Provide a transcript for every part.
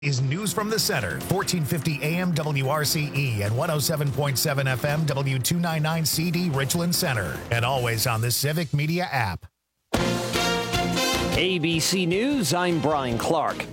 Is News from the Center, 1450 AM WRCE and 107.7 FM W299 CD Richland Center, and always on the Civic Media app. ABC News, I'm Brian Clark.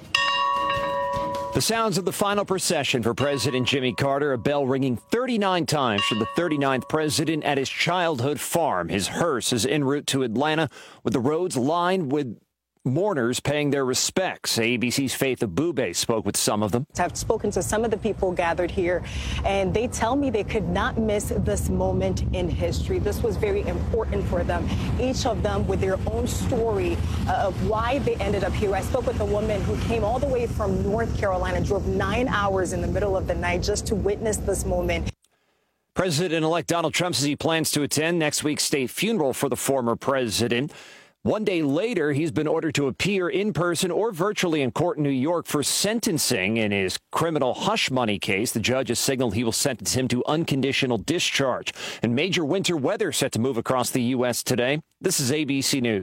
The sounds of the final procession for President Jimmy Carter, a bell ringing 39 times for the 39th president at his childhood farm. His hearse is en route to Atlanta, with the roads lined with mourners paying their respects. ABC's Faith Abube spoke with some of them. I've spoken to some of the people gathered here, and they tell me they could not miss this moment in history. This was very important for them, each of them with their own story of why they ended up here. I spoke with a woman who came all the way from North Carolina, drove 9 hours in the middle of the night just to witness this moment. President-elect Donald Trump says he plans to attend next week's state funeral for the former president. One day later, he's been ordered to appear in person or virtually in court in New York for sentencing in his criminal hush money case. The judge has signaled he will sentence him to unconditional discharge. And major winter weather set to move across the U.S. today. This is ABC News.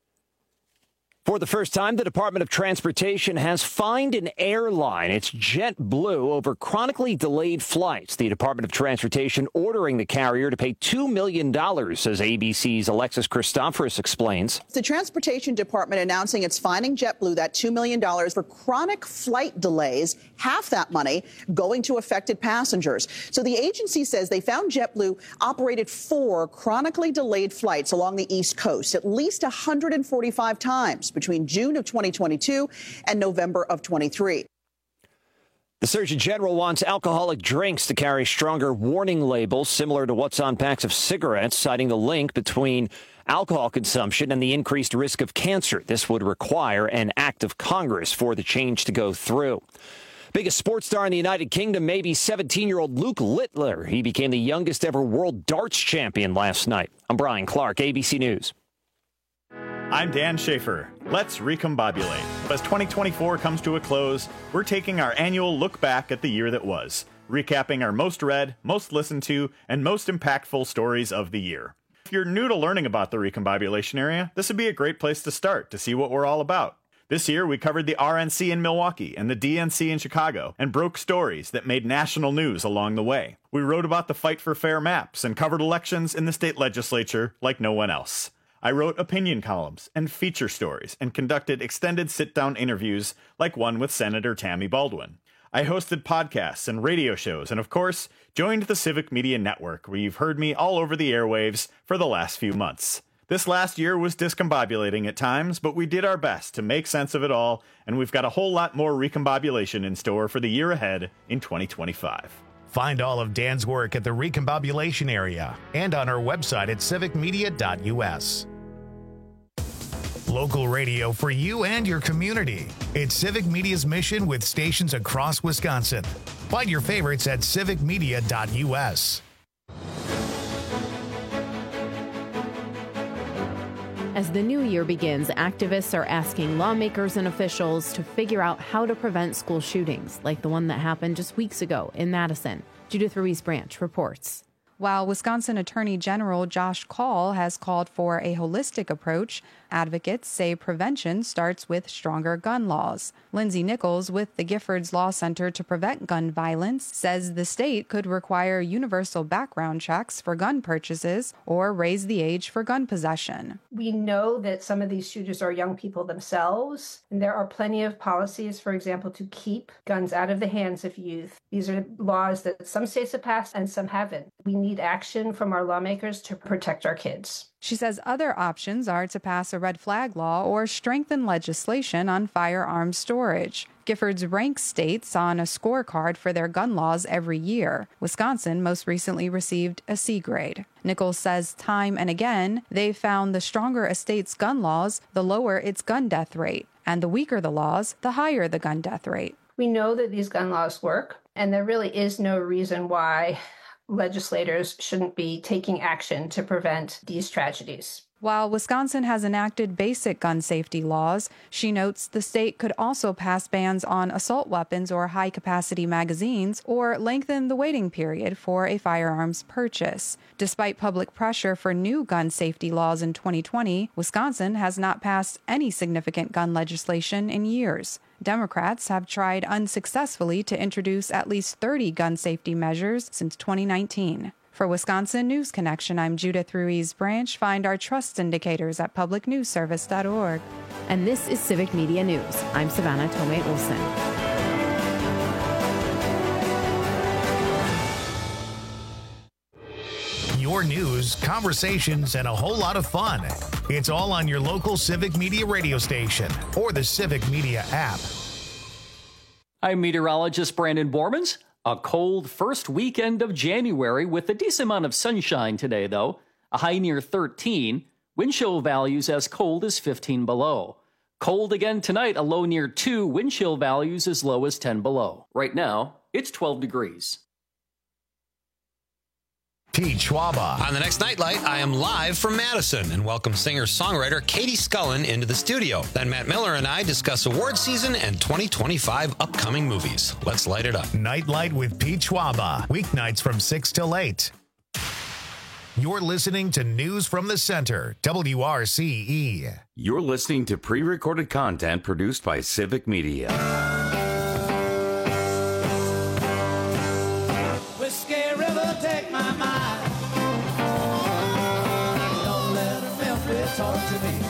For the first time, the Department of Transportation has fined an airline, it's JetBlue, over chronically delayed flights. The Department of Transportation ordering the carrier to pay $2 million, as ABC's Alexis Christoforous explains. The Transportation Department announcing it's fining JetBlue that $2 million for chronic flight delays, half that money going to affected passengers. So the agency says they found JetBlue operated 4 chronically delayed flights along the East Coast, at least 145 times between June of 2022 and November of 23. The Surgeon General wants alcoholic drinks to carry stronger warning labels similar to what's on packs of cigarettes, citing the link between alcohol consumption and the increased risk of cancer. This would require an act of Congress for the change to go through. Biggest sports star in the United Kingdom may be 17-year-old Luke Littler. He became the youngest ever world darts champion last night. I'm Brian Clark, ABC News. I'm Dan Schaefer. Let's recombobulate. As 2024 comes to a close, we're taking our annual look back at the year that was, recapping our most read, most listened to, and most impactful stories of the year. If you're new to learning about the recombobulation area, this would be a great place to start to see what we're all about. This year, we covered the RNC in Milwaukee and the DNC in Chicago and broke stories that made national news along the way. We wrote about the fight for fair maps and covered elections in the state legislature like no one else. I wrote opinion columns and feature stories and conducted extended sit-down interviews like one with Senator Tammy Baldwin. I hosted podcasts and radio shows and, of course, joined the Civic Media Network, where you've heard me all over the airwaves for the last few months. This last year was discombobulating at times, but we did our best to make sense of it all, and we've got a whole lot more recombobulation in store for the year ahead in 2025. Find all of Dan's work at the recombobulation area and on our website at civicmedia.us. Local radio for you and your community. It's Civic Media's mission with stations across Wisconsin. Find your favorites at civicmedia.us. As the new year begins, activists are asking lawmakers and officials to figure out how to prevent school shootings, like the one that happened just weeks ago in Madison. Judith Ruiz Branch reports. While Wisconsin Attorney General Josh Kaul has called for a holistic approach, advocates say prevention starts with stronger gun laws. Lindsay Nichols with the Giffords Law Center to Prevent Gun Violence says the state could require universal background checks for gun purchases or raise the age for gun possession. We know that some of these shooters are young people themselves, and there are plenty of policies, for example, to keep guns out of the hands of youth. These are laws that some states have passed and some haven't. We need action from our lawmakers to protect our kids. She says other options are to pass a red flag law or strengthen legislation on firearms storage. Giffords ranks states on a scorecard for their gun laws every year. Wisconsin most recently received a C grade. Nichols says time and again, they've found the stronger a state's gun laws, the lower its gun death rate. And the weaker the laws, the higher the gun death rate. We know that these gun laws work, and there really is no reason why legislators shouldn't be taking action to prevent these tragedies. While Wisconsin has enacted basic gun safety laws, she notes the state could also pass bans on assault weapons or high-capacity magazines or lengthen the waiting period for a firearms purchase. Despite public pressure for new gun safety laws in 2020, Wisconsin has not passed any significant gun legislation in years. Democrats have tried unsuccessfully to introduce at least 30 gun safety measures since 2019. For Wisconsin News Connection, I'm Judith Ruiz Branch. Find our trust indicators at publicnewsservice.org. And this is Civic Media News. I'm Savannah Tomei Olson. Your news, conversations, and a whole lot of fun. It's all on your local Civic Media radio station or the Civic Media app. I'm meteorologist Brandon Bormans. A cold first weekend of January with a decent amount of sunshine today, though. A high near 13. Wind chill values as cold as 15 below. Cold again tonight, a low near 2. Wind chill values as low as 10 below. Right now, it's 12 degrees. Pete Schwaba. On the next Nightlight, I am live from Madison and welcome singer-songwriter Katie Scullen into the studio. Then Matt Miller and I discuss award season and 2025 upcoming movies. Let's light it up. Nightlight with Pete Schwaba. Weeknights from 6 till 8. You're listening to News from the Center, WRCE. You're listening to pre-recorded content produced by Civic Media. Whiskey River, take my mind. Don't let her Memphis talk to me.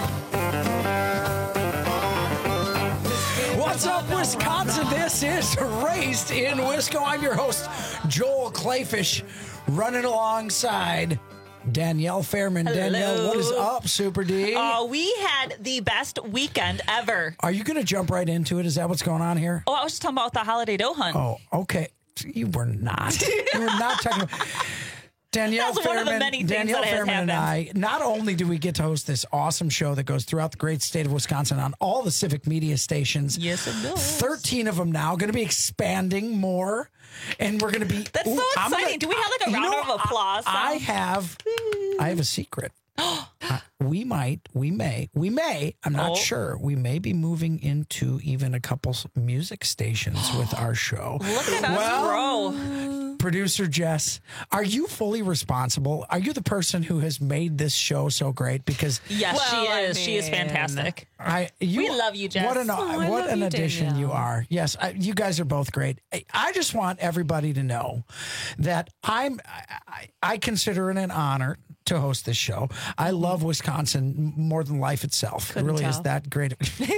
What's up, Wisconsin? This is Raised in Wisco. I'm your host, Joel Clayfish, running alongside Danielle Fairman. Hello. Danielle, what is up, Super D? Oh, we had the best weekend ever. Are you going to jump right into it? Is that what's going on here? Oh, I was just talking about the holiday dough hunt. Oh, okay. You were not. You were not talking about... Danielle That's Fairman, one of the many things Danielle that has Fairman and I, happened. not only do we get to host this awesome show that goes throughout the great state of Wisconsin on all the Civic Media stations. Yes, it does. 13 of them now, going to be expanding more. And we're going to be... That's so exciting. Do we have like a round of applause? I have a secret. We may, I'm not sure. We may be moving into even a couple music stations with our show. Look at us grow. Producer Jess, are you fully responsible? Are you the person who has made this show so great? Because yes, she is. She is fantastic. We love you, Jess. What an addition you are. Yes, you guys are both great. I just want everybody to know that I consider it an honor to host this show. I love Wisconsin more than life itself. It really is that great.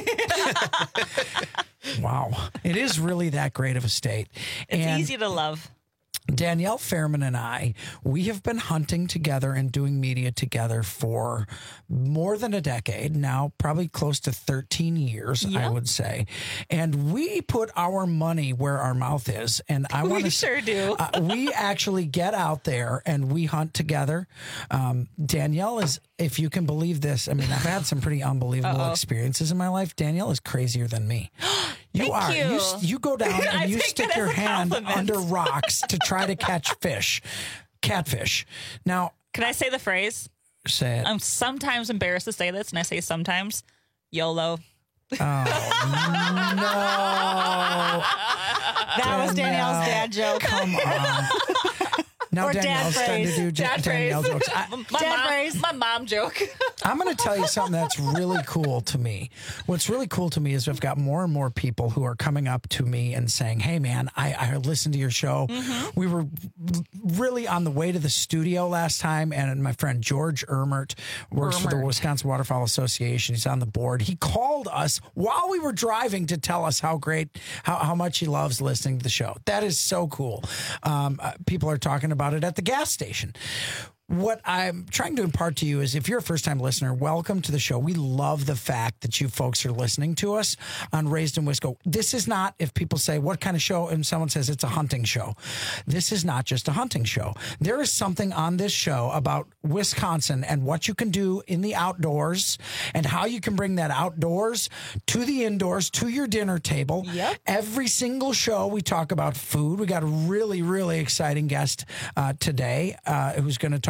Wow. It is really that great of a state. It's easy to love. Danielle Fairman and I, we have been hunting together and doing media together for more than a decade now, probably close to 13 years, I would say. And we put our money where our mouth is. And I want to sure do. We actually get out there and we hunt together. Danielle is, if you can believe this, I mean, I've had some pretty unbelievable experiences in my life. Danielle is crazier than me. Thank you. You go down and you stick your hand under rocks to try to catch catfish. Now, can I say the phrase? Say it. I'm sometimes embarrassed to say this, and I say sometimes YOLO. Oh, no. That was Danielle's dad joke. Come on. Now or Danielle's starting to do Danielle jokes. My mom joke. I'm going to tell you something that's really cool to me. What's really cool to me is I've got more and more people who are coming up to me and saying, hey, man, I listened to your show. Mm-hmm. We were really on the way to the studio last time, and my friend George Ermert works for the Wisconsin Waterfowl Association. He's on the board. He called us while we were driving to tell us how much he loves listening to the show. That is so cool. People are talking about it at the gas station. What I'm trying to impart to you is if you're a first-time listener, welcome to the show. We love the fact that you folks are listening to us on Raised in Wisco. This is not, if people say, what kind of show? And someone says it's a hunting show. This is not just a hunting show. There is something on this show about Wisconsin and what you can do in the outdoors and how you can bring that outdoors to the indoors, to your dinner table. Yep. Every single show we talk about food. We got a really, really exciting guest today who's going to talk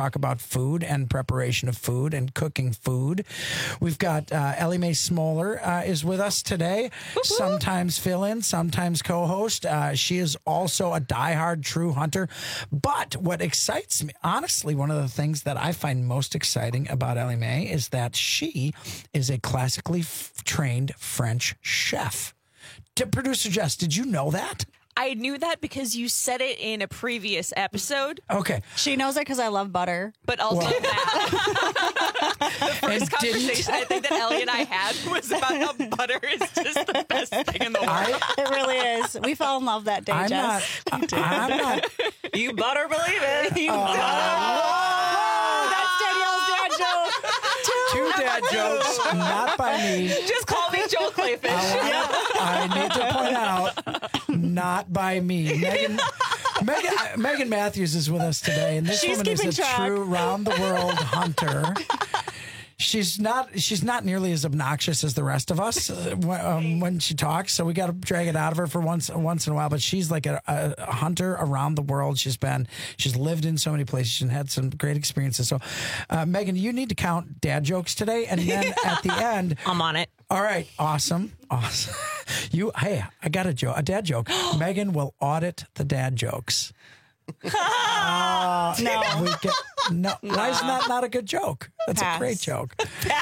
talk about food and preparation of food and cooking food. We've got Ellie Mae Smoller is with us today. Sometimes fill-in, sometimes co-host. She is also a diehard true hunter. But what excites me, honestly, one of the things that I find most exciting about Ellie Mae is that she is a classically trained French chef. Producer Jess, did you know that? I knew that because you said it in a previous episode. Okay. She knows it because I love butter. But also that. The first conversation I think that Ellie and I had was about how butter is just the best thing in the world. It really is. We fell in love that day, Jess. I'm not. You better believe it. You that's Danielle's dad joke. Two dad jokes, not by me. Just call me Joel Clayfish. I need to point out, not by me. Megan Matthews is with us today, and this woman is a true round-the-world hunter. She's not nearly as obnoxious as the rest of us when she talks, so we got to drag it out of her for once in a while. But she's like a hunter around the world. She's lived in so many places and had some great experiences. So, Megan, you need to count dad jokes today, and then at the end, I'm on it. All right, awesome. Hey, I got a dad joke. Megan will audit the dad jokes. No. Why is that not a good joke? That's a great joke.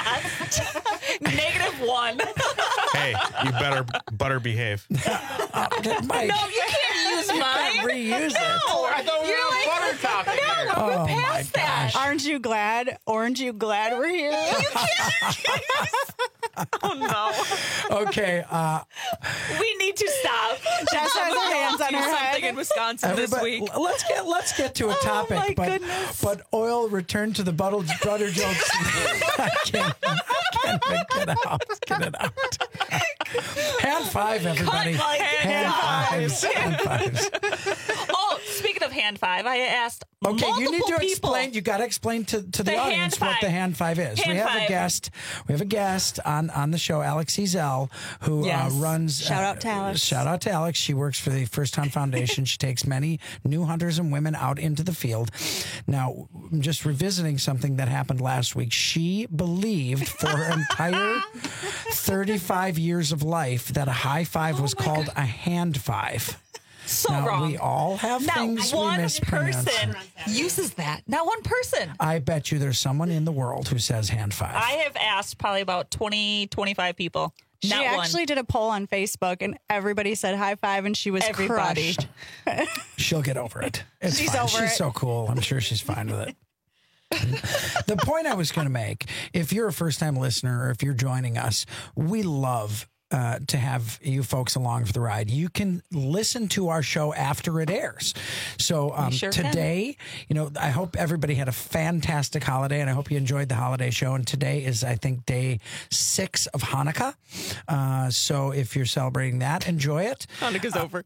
-1. Hey, you better behave. No, you can't use mine. Can't reuse it. I thought we were on butter topic here. No, we're past that. Aren't you glad? Orange, you glad we're here? You can't. Oh no. Okay. We need to stop. Jess has her hands on her head. In Wisconsin this week. Let's get to a topic. But oil, return to the butter jokes. I can't get it out. Hand five, everybody. Hand fives. Oh, speaking of hand five, I asked. Okay, you need to people. explain. You got to explain to the audience what the hand five is. We have a guest. We have a guest on the show, Alex Ezel, who runs. Shout out to Alex. Shout out to Alex. She works for the First Hunt Foundation. She takes many new hunters and women out into the field. Now, I'm just revisiting something that happened last week. She believed for her entire 35 years of life that a high five was called a hand five. So now, wrong. We all have things we mispronounce. Not one person uses that. Not one person. I bet you there's someone in the world who says hand five. I have asked probably about 20, 25 people. She actually did a poll on Facebook, and everybody said high five, and she was crushed. She'll get over it. She's fine. over She's it. so cool. I'm sure she's fine with it. The point I was going to make, if you're a first-time listener or if you're joining us, we love to have you folks along for the ride. You can listen to our show after it airs. So today, I hope everybody had a fantastic holiday, and I hope you enjoyed the holiday show. And today is, I think, day 6 of Hanukkah. So if you're celebrating that, enjoy it. Hanukkah's over.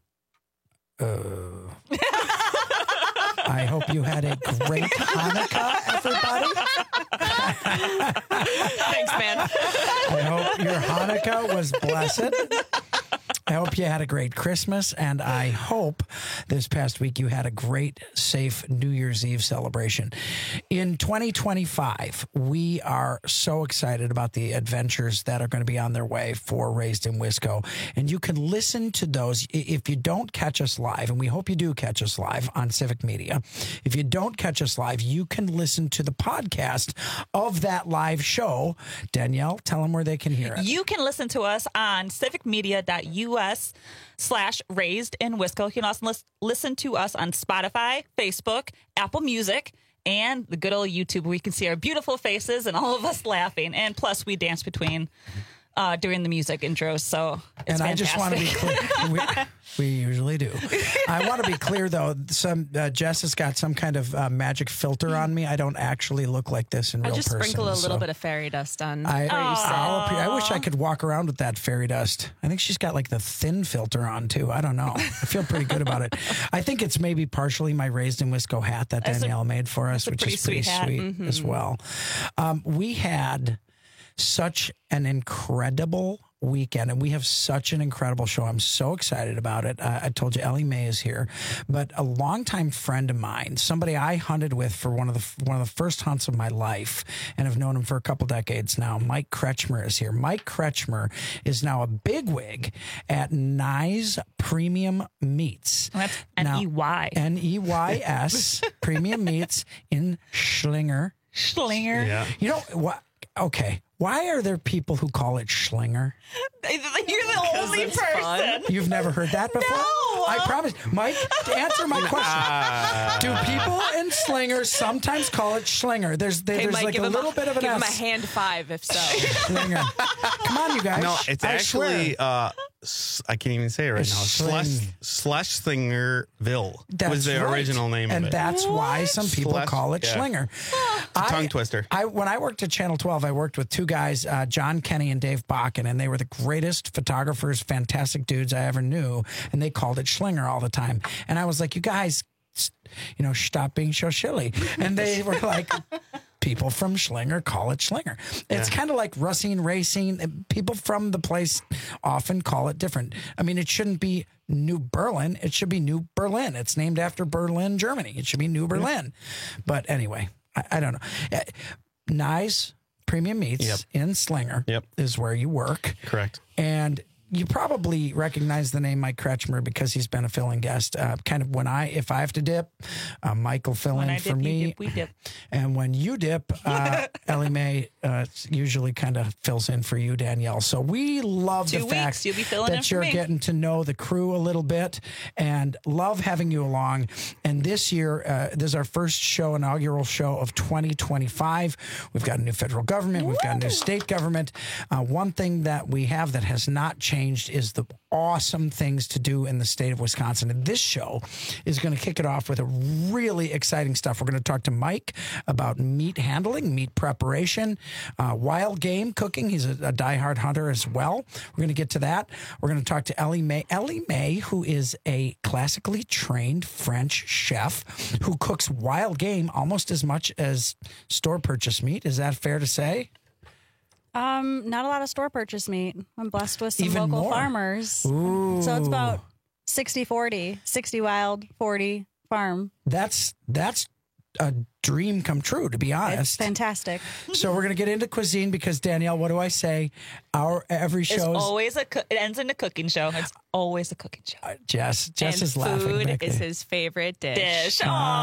I hope you had a great Hanukkah, everybody. Thanks, man. I hope your Hanukkah was blessed. I hope you had a great Christmas, and I hope this past week you had a great, safe New Year's Eve celebration. In 2025, we are so excited about the adventures that are going to be on their way for Raised in Wisco, and you can listen to those if you don't catch us live, and we hope you do catch us live on Civic Media. If you don't catch us live, you can listen to the podcast of that live show. Danielle, tell them where they can hear it. You can listen to us on civicmedia.us/Raised in Wisco. You can also listen to us on Spotify, Facebook, Apple Music, and the good old YouTube, where you can see our beautiful faces and all of us laughing. And plus, we dance between during the music intros. So it's I fantastic. just want to be clear. We usually do. I want to be clear, though. Jess has got some kind of magic filter on me. I don't actually look like this in real person. I just sprinkle a little bit of fairy dust on. I wish I could walk around with that fairy dust. I think she's got like the thin filter on, too. I don't know. I feel pretty good about it. I think it's maybe partially my Raised in Wisco hat that Danielle made for us, which is pretty sweet as well. We had such an incredible weekend, and we have such an incredible show. I'm so excited about it. I told you Ellie Mae is here, but a longtime friend of mine, somebody I hunted with for one of the first hunts of my life, and have known him for a couple decades now. Mike Kretschmer is here. Mike Kretschmer is now a bigwig at Nye's Premium Meats. That's N-E-Y. N-E-Y-S Premium Meats in Schlinger. Yeah. You know what? Okay. Why are there people who call it Schlinger? You're the only person. You've never heard that before? No. I promise. Mike, to answer my question, do people in Slinger sometimes call it Schlinger? There's Mike, like a little bit of an give him a S. hand five if so. Schlinger. Come on, you guys. No, it's I actually, swear. I can't even say it right It's now. Sling. Schlingerville was the right. original name and of it. that's why some people Slash- call it yeah. Schlinger. It's a tongue twister. When I worked at Channel 12, I worked with two guys, John Kenny and Dave Bakken, and they were the greatest photographers, fantastic dudes I ever knew, and they called it Schlinger all the time. And I was like, you guys, stop being so silly. And they were like, people from Schlinger call it Schlinger. It's kind of like Racine Racing. People from the place often call it different. I mean, it shouldn't be New Berlin. It should be New Berlin. It's named after Berlin, Germany. It should be New Berlin. But anyway, I don't know. Nye's Premium Meats in Slinger is where you work. Correct. And you probably recognize the name Mike Kretschmer because he's been a fill-in guest. Kind of if I have to dip, Mike will fill in for me. You dip, we dip. And when you dip, Ellie Mae usually kind of fills in for you, Danielle. So we love the fact you'll be filling in that for you're me. getting to know the crew a little bit and love having you along. And this year, this is our first inaugural show of 2025. We've got a new federal government. We've got a new state government. One thing that we have that has not changed is the awesome things to do in the state of Wisconsin. And this show is going to kick it off with a really exciting stuff. We're going to talk to Mike about meat handling, meat preparation, wild game cooking. He's a diehard hunter as well. We're going to get to that. We're going to talk to Ellie Mae. Ellie Mae, who is a classically trained French chef who cooks wild game almost as much as store purchase meat. Is that fair to say? Not a lot of store purchase meat. I'm blessed with some Even local more. farmers. Ooh. So it's about 60-40, 60 wild, 40 farm. That's a dream come true, to be honest. It's fantastic. So we're going to get into cuisine because, Danielle, what do I say? Every It's show is... always it ends in a cooking show. It's always a cooking show. Jess and is laughing. food back is there. his favorite dish.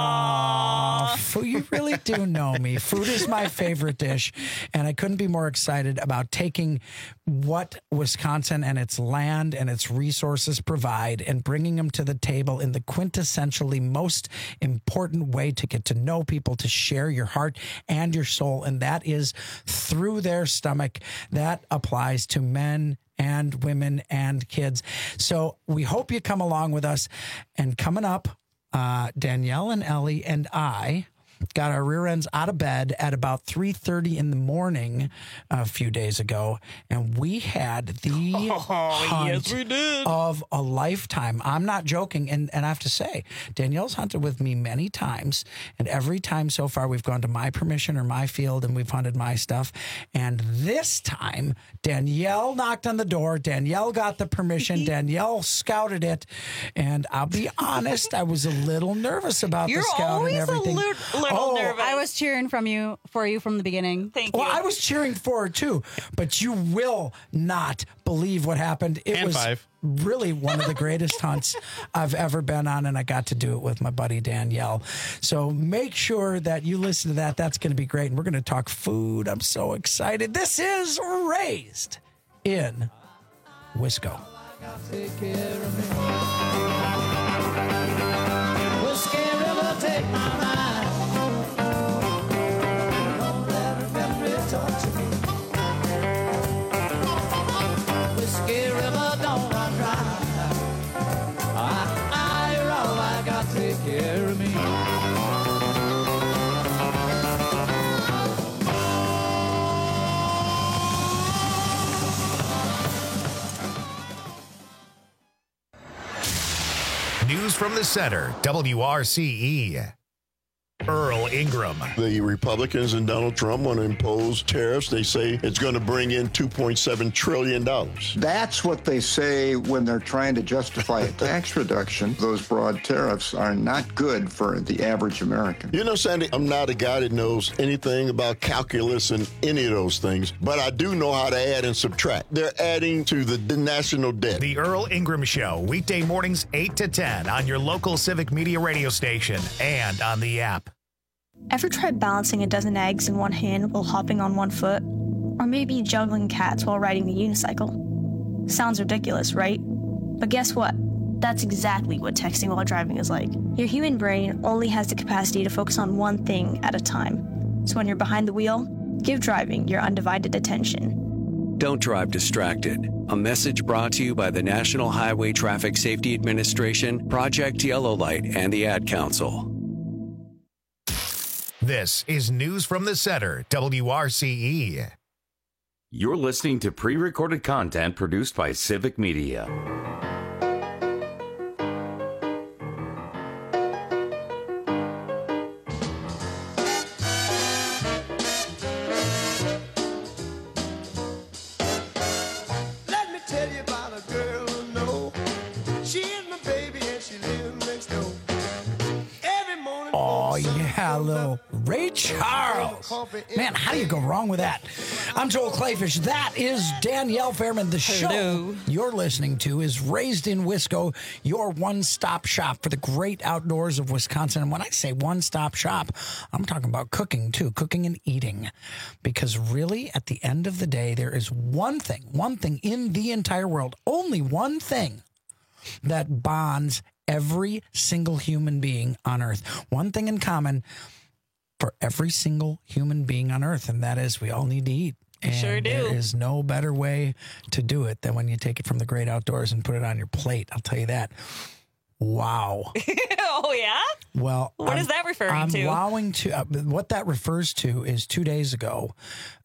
Oh, you really do know me. Food is my favorite dish, and I couldn't be more excited about taking what Wisconsin and its land and its resources provide and bringing them to the table in the quintessentially most important way to get to know people, to share your heart and your soul, and that is through their stomach. That applies to men and women and kids. So we hope you come along with us. And coming up, Danielle and Ellie and I got our rear ends out of bed at about 3:30 in the morning a few days ago, and we had the hunt of a lifetime. I'm not joking, and I have to say, Danielle's hunted with me many times, and every time so far we've gone to my permission or my field, and we've hunted my stuff. And this time, Danielle knocked on the door. Danielle got the permission. Danielle scouted it, and I'll be honest, I was a little nervous about the scout and everything. Little nervous. I was cheering for you from the beginning. Thank you. Well, I was cheering for her too, but you will not believe what happened. It was really one of the greatest hunts I've ever been on, and I got to do it with my buddy Danielle. So make sure that you listen to that. That's going to be great, and we're going to talk food. I'm so excited. This is Raised in Wisco. Take care of me. Whiskey River, take my mind. Don't let her memory talk to me. Whiskey River, don't run dry. You're all I got. Take care of me. News from the center, WRCE. Earl Ingram. The Republicans and Donald Trump want to impose tariffs. They say it's going to bring in $2.7 trillion. That's what they say when they're trying to justify a tax reduction. Those broad tariffs are not good for the average American. You know, Sandy, I'm not a guy that knows anything about calculus and any of those things, but I do know how to add and subtract. They're adding to the national debt. The Earl Ingram Show, weekday mornings 8 to 10 on your local Civic Media radio station and on the app. Ever tried balancing a dozen eggs in one hand while hopping on one foot? Or maybe juggling cats while riding the unicycle? Sounds ridiculous, right? But guess what? That's exactly what texting while driving is like. Your human brain only has the capacity to focus on one thing at a time. So when you're behind the wheel, give driving your undivided attention. Don't drive distracted. A message brought to you by the National Highway Traffic Safety Administration, Project Yellow Light, and the Ad Council. This is News from the Center, WRCE. You're listening to pre-recorded content produced by Civic Media. Little Ray Charles. Man, how do you go wrong with that? I'm Joel Clayfish. That is Danielle Fairman. The show you're listening to is Raised in Wisco, your one-stop shop for the great outdoors of Wisconsin. And when I say one-stop shop, I'm talking about cooking, too. Cooking and eating. Because really, at the end of the day, there is one thing in the entire world, only one thing that bonds every single human being on Earth. One thing in common for every single human being on Earth, and that is we all need to eat. And sure do. There is no better way to do it than when you take it from the great outdoors and put it on your plate. I'll tell you that. Wow. Oh, yeah? Well, what is that referring to? I'm wowing to what that refers to is 2 days ago,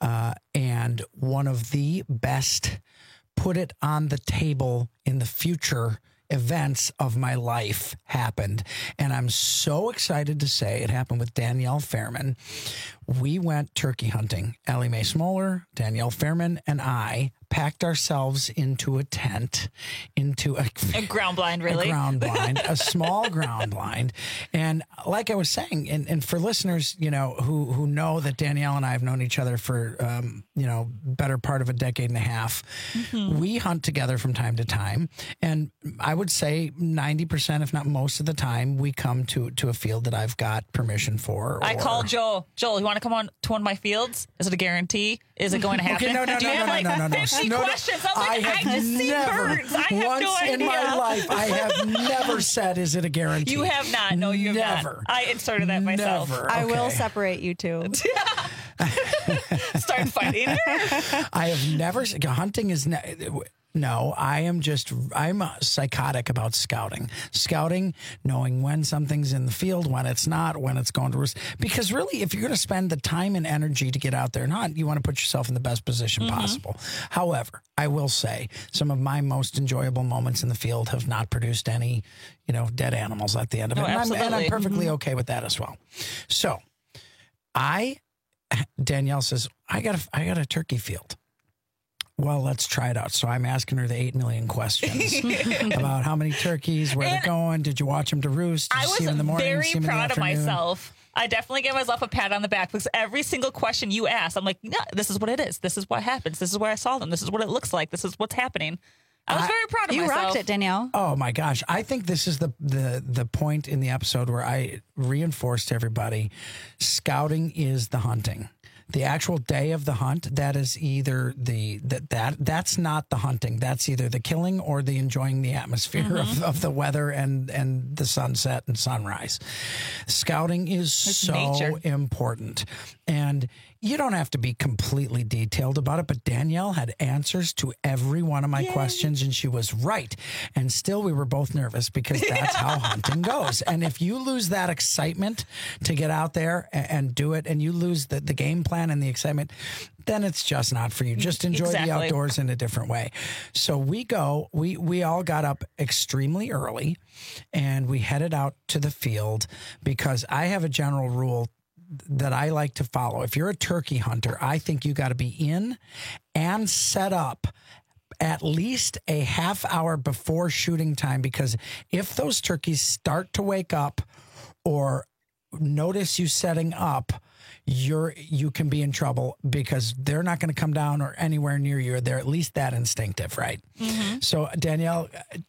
and one of the best put it on the table in the future events of my life happened. And I'm so excited to say it happened with Danielle Fairman. We went turkey hunting. Ellie Mae Smoller, Danielle Fairman, and I packed ourselves into a tent, into a ground blind, really? A ground blind, a small ground blind. And like I was saying, and for listeners, you know, who know that Danielle and I have known each other for, better part of a decade and a half, we hunt together from time to time. And I would say 90%, if not most of the time, we come to a field that I've got permission for. I called Joel. Joel, you want to come on to one of my fields? Is it a guarantee? Is it going to happen? Okay, no. 50 questions. I'm like, I just see birds. I have no idea. Once in my life, I have never said, is it a guarantee? You have not. No, you have not. I inserted that myself. Never. I will separate you two. Start fighting. I have never. Hunting is. No, I'm psychotic about scouting. Scouting, knowing when something's in the field, when it's not, when it's going to roost. Because really, if you're going to spend the time and energy to get out there and hunt, you want to put yourself in the best position possible. However, I will say some of my most enjoyable moments in the field have not produced any, dead animals at the end of it. And I'm perfectly okay with that as well. So, Danielle says, I got a turkey field. Well, let's try it out. So I'm asking her the 8 million questions about how many turkeys, where they're going. Did you watch them to roost? Did you see them in the morning? I was very proud of myself. I definitely gave myself a pat on the back because every single question you asked, I'm like, no, this is what it is. This is what happens. This is where I saw them. This is what it looks like. This is what's happening. I was very proud of myself. You rocked it, Danielle. Oh, my gosh. I think this is the point in the episode where I reinforced to everybody, scouting is the hunting. The actual day of the hunt, that is either that's not the hunting. That's either the killing or the enjoying the atmosphere of the weather and the sunset and sunrise. Scouting is so important. And you don't have to be completely detailed about it, but Danielle had answers to every one of my questions, and she was right. And still, we were both nervous because that's how hunting goes. And if you lose that excitement to get out there and do it, and you lose the game plan and the excitement, then it's just not for you. Just enjoy the outdoors in a different way. So we all got up extremely early, and we headed out to the field because I have a general rule that I like to follow. If you're a turkey hunter, I think you got to be in and set up at least a half hour before shooting time, because if those turkeys start to wake up or notice you setting up, you can be in trouble, because they're not going to come down or anywhere near you. They're at least that instinctive, right? Mm-hmm. So Danielle,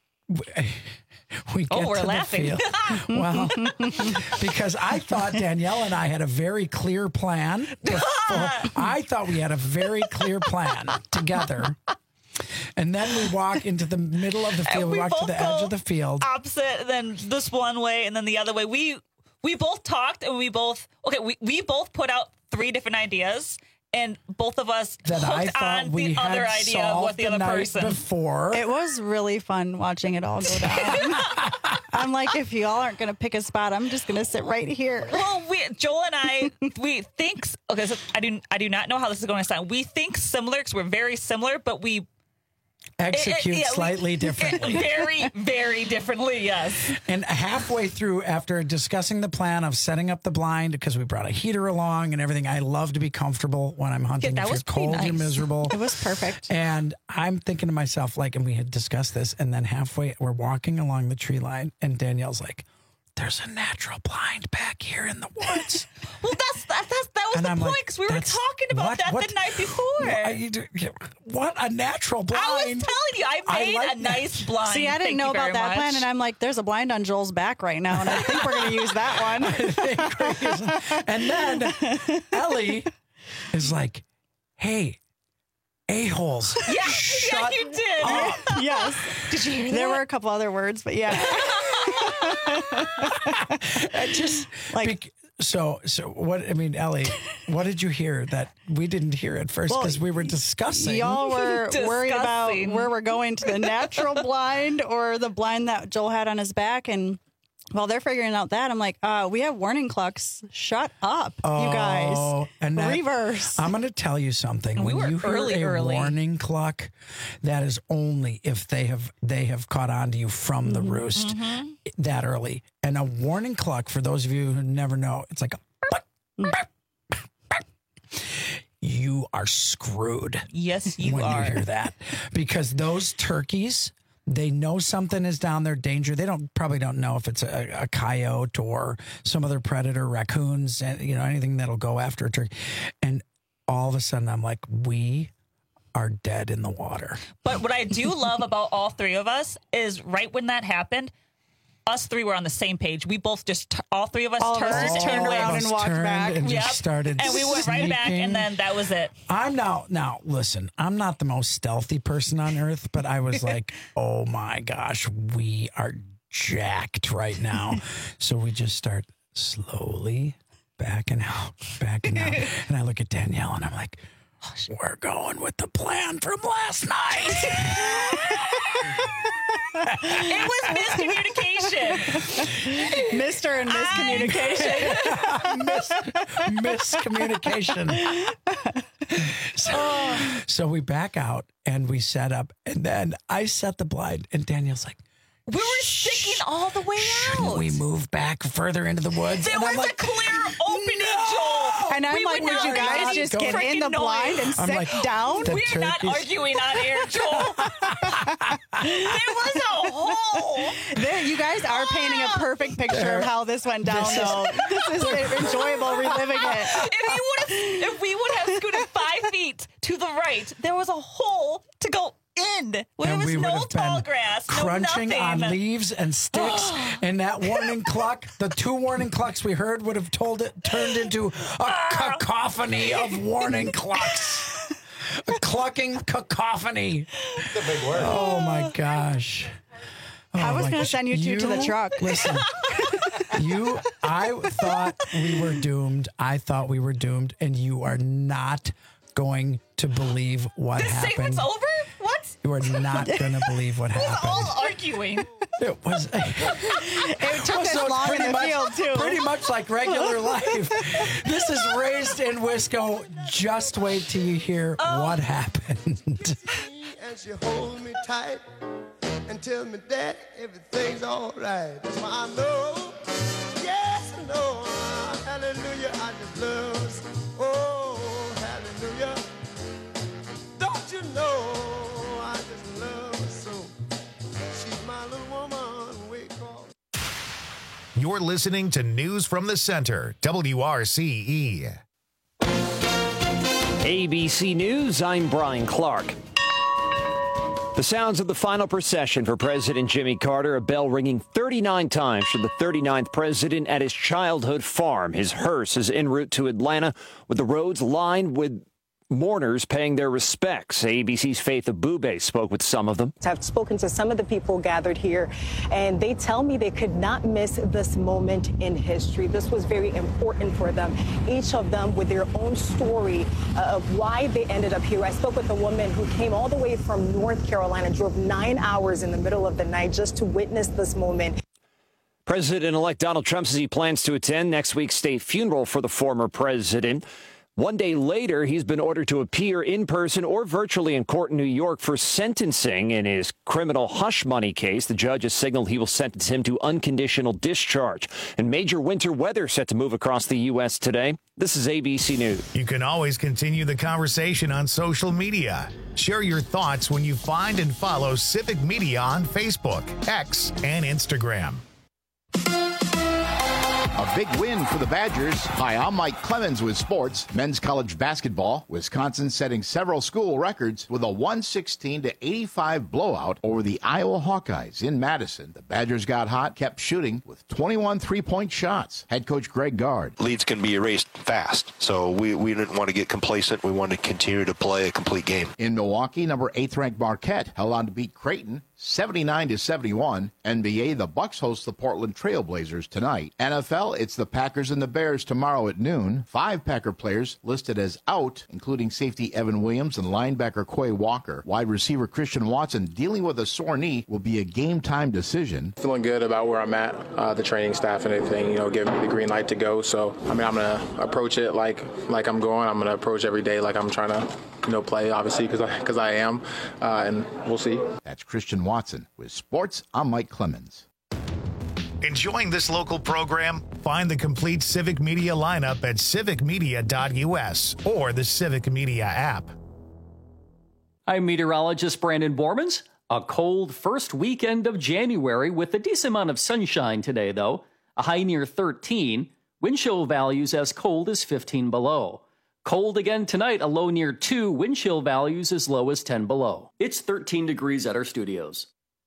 we get we're to laughing. The field. Well, because I thought Danielle and I had a very clear plan. I thought we had a very clear plan together. And then we walk into the middle of the field. We walk to the edge of the field. Opposite, then this one way, and then the other way. We both talked, and we both put out 3 different ideas, and both of us that I hooked thought on we the had other idea of what the other person before. It was really fun watching it all go down. I'm like, if you all aren't going to pick a spot, I'm just going to sit right here. Well, Joel and I, we think. Okay, so I do not know how this is going to sound. We think similar because we're very similar, but we execute slightly differently. Very, very differently, yes. And halfway through, after discussing the plan of setting up the blind, because we brought a heater along and everything, I love to be comfortable when I'm hunting. Yeah, if you're cold, nice. you're miserable. It was perfect. And I'm thinking to myself, like, and we had discussed this, and then halfway, we're walking along the tree line, and Danielle's like, there's a natural blind back here in the woods. Well, that was the point, because we were talking about that the night before. What a natural blind. I was telling you, I made a nice blind. See, I didn't know about that plan, and I'm like, there's a blind on Joel's back right now, and I think we're going to use that one. And then Ellie is like, hey, a-holes. Yeah, you did. Up. Yes. Did you hear that? There were a couple other words, but yeah. Just like so what I mean, Ellie, what did you hear that we didn't hear at first because we were discussing? Y'all were worried about where we're going, to the natural blind or the blind that Joel had on his back, and while they're figuring out that, I'm like, we have warning clocks. Shut up, you guys. And that, reverse. I'm going to tell you something. We when were you hear a warning clock, that is only if they have caught on to you from the roost that early. And a warning clock, for those of you who never know, it's like you are screwed. Yes, you when are. You hear that, because those turkeys, they know something is down there, danger. They probably don't know if it's a coyote or some other predator, raccoons, and anything that'll go after a turkey. And all of a sudden, I'm like, we are dead in the water. But what I do love about all 3 of us is right when that happened, us 3 were on the same page. We both all 3 of us turned around and walked back. And just started and we went right back, and then that was it. I'm now listen, I'm not the most stealthy person on earth, but I was like, oh my gosh, we are jacked right now. So we just start slowly backing out. And I look at Danielle and I'm like, we're going with the plan from last night. It was miscommunication. Mr. and miscommunication. Miscommunication. So we back out and we set up, and then I set the blind, and Danielle's like, we were sticking all the way out. Shouldn't we move back further into the woods? There was a clear opening, Joel. And I'm like, would you guys just get in the blind and sit down? We're not arguing on air, Joel. There was a hole. You guys are painting a perfect picture of how this went down, though. This is enjoyable reliving it. If we would have scooted 5 feet to the right, there was a hole to go in. There was no tall grass, crunching on leaves and sticks, and that warning clock, the 2 warning clocks we heard would have turned into a cacophony of warning clocks. A clucking cacophony. That's a big word. Oh my gosh. I was going to send you to the truck. Listen, I thought we were doomed. And you are not going to believe what happened. This segment's over? What? You are not going to believe what happened. All arguing. It was. It took us long in the field, too. Pretty much like regular life. This is Raised in Wisco. Just wait till you hear what happened. And she hold me tight and tell me that everything's all right. That's why I know, yes, I know, hallelujah, I just You're listening to News from the Center, WRCE. ABC News, I'm Brian Clark. The sounds of the final procession for President Jimmy Carter, a bell ringing 39 times for the 39th president at his childhood farm. His hearse is en route to Atlanta with the roads lined with mourners paying their respects. ABC's Faith Abube spoke with some of them. I've spoken to some of the people gathered here, and they tell me they could not miss this moment in history. This was very important for them, each of them with their own story of why they ended up here. I spoke with a woman who came all the way from North Carolina, drove 9 hours in the middle of the night just to witness this moment. President-elect Donald Trump says he plans to attend next week's state funeral for the former president. One day later, he's been ordered to appear in person or virtually in court in New York for sentencing in his criminal hush money case. The judge has signaled he will sentence him to unconditional discharge. And major winter weather set to move across the U.S. today. This is ABC News. You can always continue the conversation on social media. Share your thoughts when you find and follow Civic Media on Facebook, X, and Instagram. A big win for the Badgers. Hi, I'm Mike Clemens with sports. Men's college basketball. Wisconsin setting several school records with a 116-85 blowout over the Iowa Hawkeyes in Madison. The Badgers got hot, kept shooting with 21 three-point shots. Head coach Greg Gard. Leads can be erased fast, so we didn't want to get complacent. We wanted to continue to play a complete game. In Milwaukee, number 8th-ranked Marquette held on to beat Creighton 79-71. NBA, the Bucks host the Portland Trail Blazers tonight. NFL, it's the Packers and the Bears tomorrow at noon. 5 Packer players listed as out, including safety Evan Williams and linebacker Quay Walker. Wide receiver Christian Watson, dealing with a sore knee, will be a game-time decision. Feeling good about where I'm at, the training staff and everything, giving me the green light to go. So, I'm going to approach it like I'm going. I'm going to approach every day like I'm trying to play, obviously, because I am, and we'll see. That's Christian Watson. With sports, I'm Mike Clemens. Enjoying this local program? Find the complete Civic Media lineup at civicmedia.us or the Civic Media app. I'm meteorologist Brandon Bormans. A cold first weekend of January with a decent amount of sunshine today, though. A high near 13. Wind chill values as cold as 15 below. Cold again tonight, a low near 2. Wind chill values as low as 10 below. It's 13 degrees at our studios.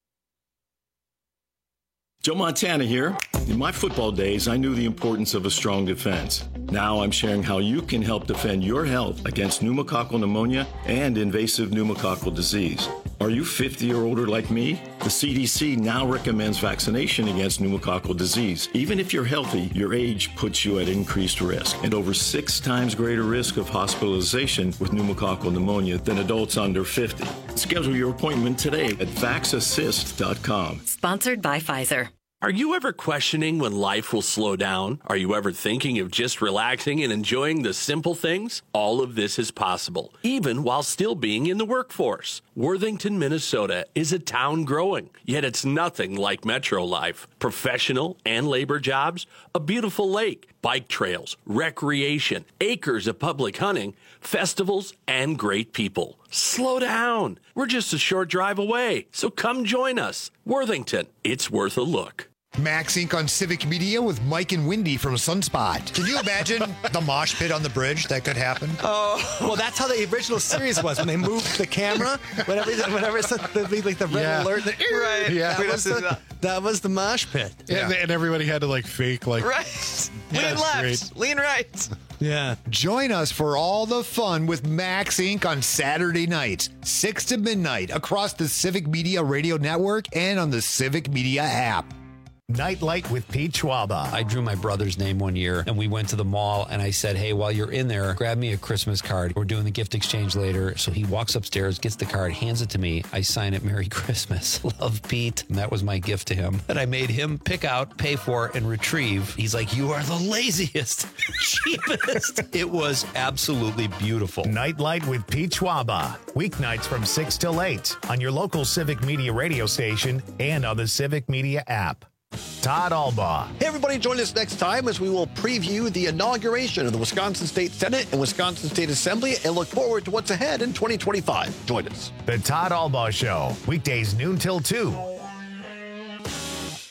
Joe Montana here. In my football days, I knew the importance of a strong defense. Now I'm sharing how you can help defend your health against pneumococcal pneumonia and invasive pneumococcal disease. Are you 50 or older like me? The CDC now recommends vaccination against pneumococcal disease. Even if you're healthy, your age puts you at increased risk and over 6 times greater risk of hospitalization with pneumococcal pneumonia than adults under 50. Schedule your appointment today at vaxassist.com. Sponsored by Pfizer. Are you ever questioning when life will slow down? Are you ever thinking of just relaxing and enjoying the simple things? All of this is possible, even while still being in the workforce. Worthington, Minnesota is a town growing, yet it's nothing like metro life. Professional and labor jobs, a beautiful lake, bike trails, recreation, acres of public hunting, festivals, and great people. Slow down. We're just a short drive away, so come join us. Worthington, it's worth a look. Max Inc. on Civic Media with Mike and Wendy from Sunspot. Can you imagine the mosh pit on the bridge that could happen? Oh, well, that's how the original series was when they moved the camera. Whenever it's like the red alert, right? Yeah, that was the mosh pit. Yeah. And everybody had to fake right. Lean left, great. lean right. Yeah. Join us for all the fun with Max Inc. on Saturday nights, 6 to midnight, across the Civic Media Radio Network and on the Civic Media app. Nightlight with Pete Schwaba. I drew my brother's name one year, and we went to the mall, and I said, hey, while you're in there, grab me a Christmas card. We're doing the gift exchange later. So he walks upstairs, gets the card, hands it to me. I sign it, Merry Christmas. Love, Pete. And that was my gift to him. And I made him pick out, pay for, and retrieve. He's like, you are the laziest, cheapest. It was absolutely beautiful. Nightlight with Pete Schwaba. Weeknights from 6 till 8 on your local Civic Media radio station and on the Civic Media app. Todd Albaugh. Hey, everybody, join us next time as we will preview the inauguration of the Wisconsin State Senate and Wisconsin State Assembly and look forward to what's ahead in 2025. Join us. The Todd Albaugh Show, weekdays noon till 2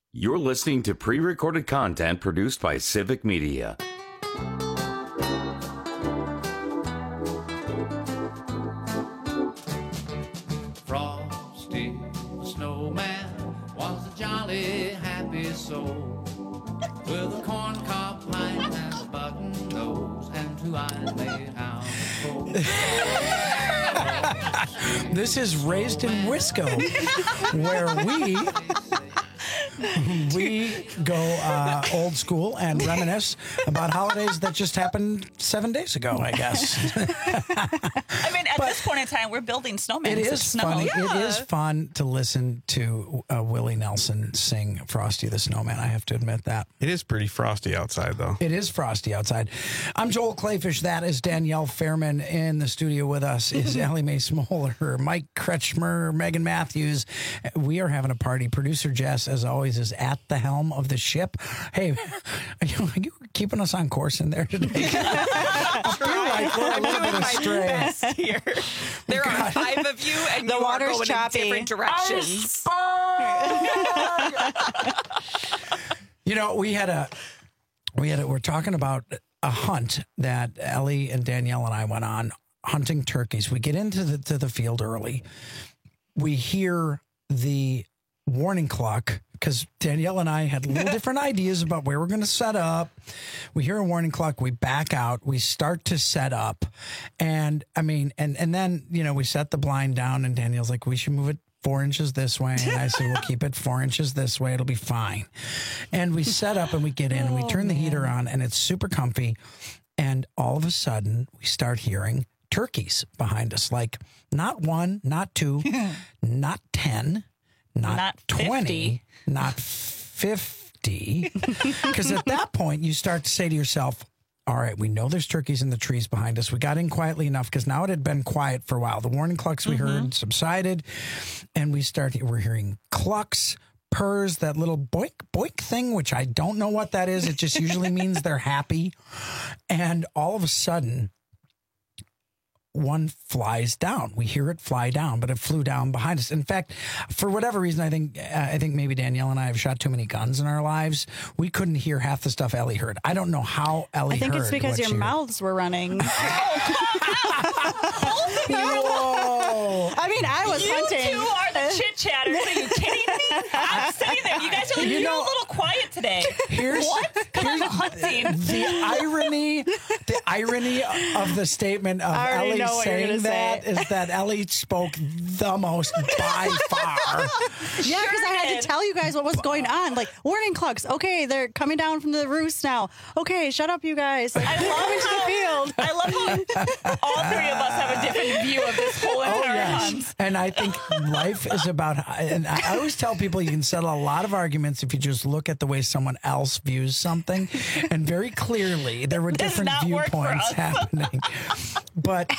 You're listening to pre-recorded content produced by Civic Media. Frosty the snowman was a jolly happy soul with a corncob pipe and a button nose and 2 eyes made out of coal. This is Raised in Wisco, where we go old school and reminisce about holidays that just happened 7 days ago, I guess. I mean, at this point in time, we're building snowmen. It is funny. Yeah. It is fun to listen to Willie Nelson sing Frosty the Snowman. I have to admit that. It is pretty frosty outside, though. It is frosty outside. I'm Joel Clayfish. That is Danielle Fairman. In the studio with us is Ellie Mae Smoller, Mike Kretschmer, Megan Matthews. We are having a party. Producer Jess, as always, is at the helm of the ship. Hey, are you keeping us on course in there today? I feel like we're a little bit astray. Here. There are 5 of you, and the you water's are going choppy. in different directions. We're talking about a hunt that Ellie and Danielle and I went on, hunting turkeys. We get into the field early. We hear the warning clock because Danielle and I had little different ideas about where we're going to set up. We hear a warning clock. We back out. We start to set up. And I mean, and then, we set the blind down and Danielle's like, we should move it 4 inches this way. And I said, we'll keep it 4 inches this way. It'll be fine. And we set up and we get in and we turn the heater on and it's super comfy. And all of a sudden we start hearing turkeys behind us. Like not 1, not 2, not 10, not 20, 50. Not 50. Because at that point, you start to say to yourself, all right, we know there's turkeys in the trees behind us. We got in quietly enough because now it had been quiet for a while. The warning clocks we heard subsided, and we're hearing clucks, purrs, that little boink, boink thing, which I don't know what that is. It just usually means they're happy. And all of a sudden, one flies down. We hear it fly down, but it flew down behind us. In fact, for whatever reason, I think maybe Danielle and I have shot too many guns in our lives. We couldn't hear half the stuff Ellie heard. I don't know how Ellie heard. I think it's because your mouths were running. Whoa. I mean, I was hunting. You two are the chit-chatters. Are you kidding me? I'm sitting there. You guys are like, you're a little quiet today. What? Here's hunting. The irony of the statement of Ellie saying that is that Ellie spoke the most by far. Yeah, because I had to tell you guys what was going on. Like, warning clocks. Okay, they're coming down from the roost now. Okay, shut up, you guys. Like, I love how all 3 of us have a different view of this whole entire hunt. And I think life is about, and I always tell people you can settle a lot of arguments if you just look at the way someone else views something. And very clearly, there were different viewpoints happening. But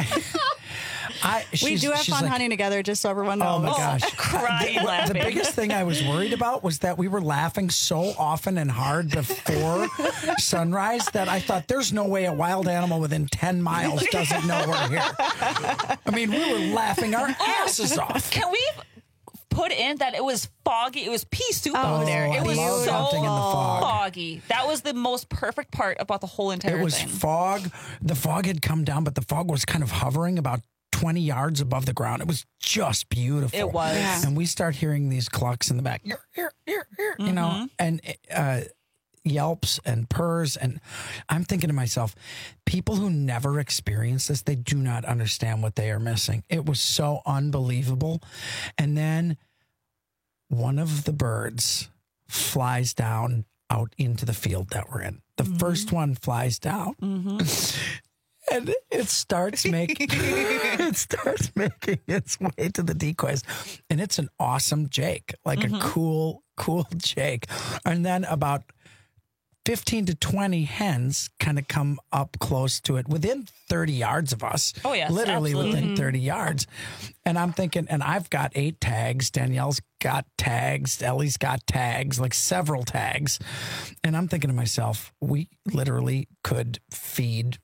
we do have fun hunting together, just so everyone knows. Oh my gosh. Crying laughing. The biggest thing I was worried about was that we were laughing so often and hard before sunrise that I thought there's no way a wild animal within 10 miles doesn't know we're here. I mean, we were laughing our asses off. Can we put in that it was foggy? It was pea soup out there. It was so hunting in the fog. foggy. That was the most perfect part about the whole entire thing. It was fog. The fog had come down, but the fog was kind of hovering about 20 yards above the ground. It was just beautiful. It was. Yeah. And we start hearing these clucks in the back, you know, and yelps and purrs. And I'm thinking to myself, people who never experience this, they do not understand what they are missing. It was so unbelievable. And then one of the birds flies down out into the field that we're in. The first one flies down. And it starts making its way to the decoys, and it's an awesome jake, like a cool jake. And then about 15 to 20 hens kind of come up close to it within 30 yards of us. Oh, yes, literally absolutely. within 30 yards. And I'm thinking, and I've got 8 tags. Danielle's got tags. Ellie's got tags, like several tags. And I'm thinking to myself, we literally could feed,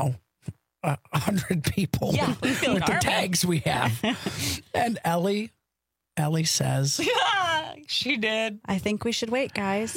100 people with the tags we have. And Ellie says, wait. She did. I think we should wait, guys.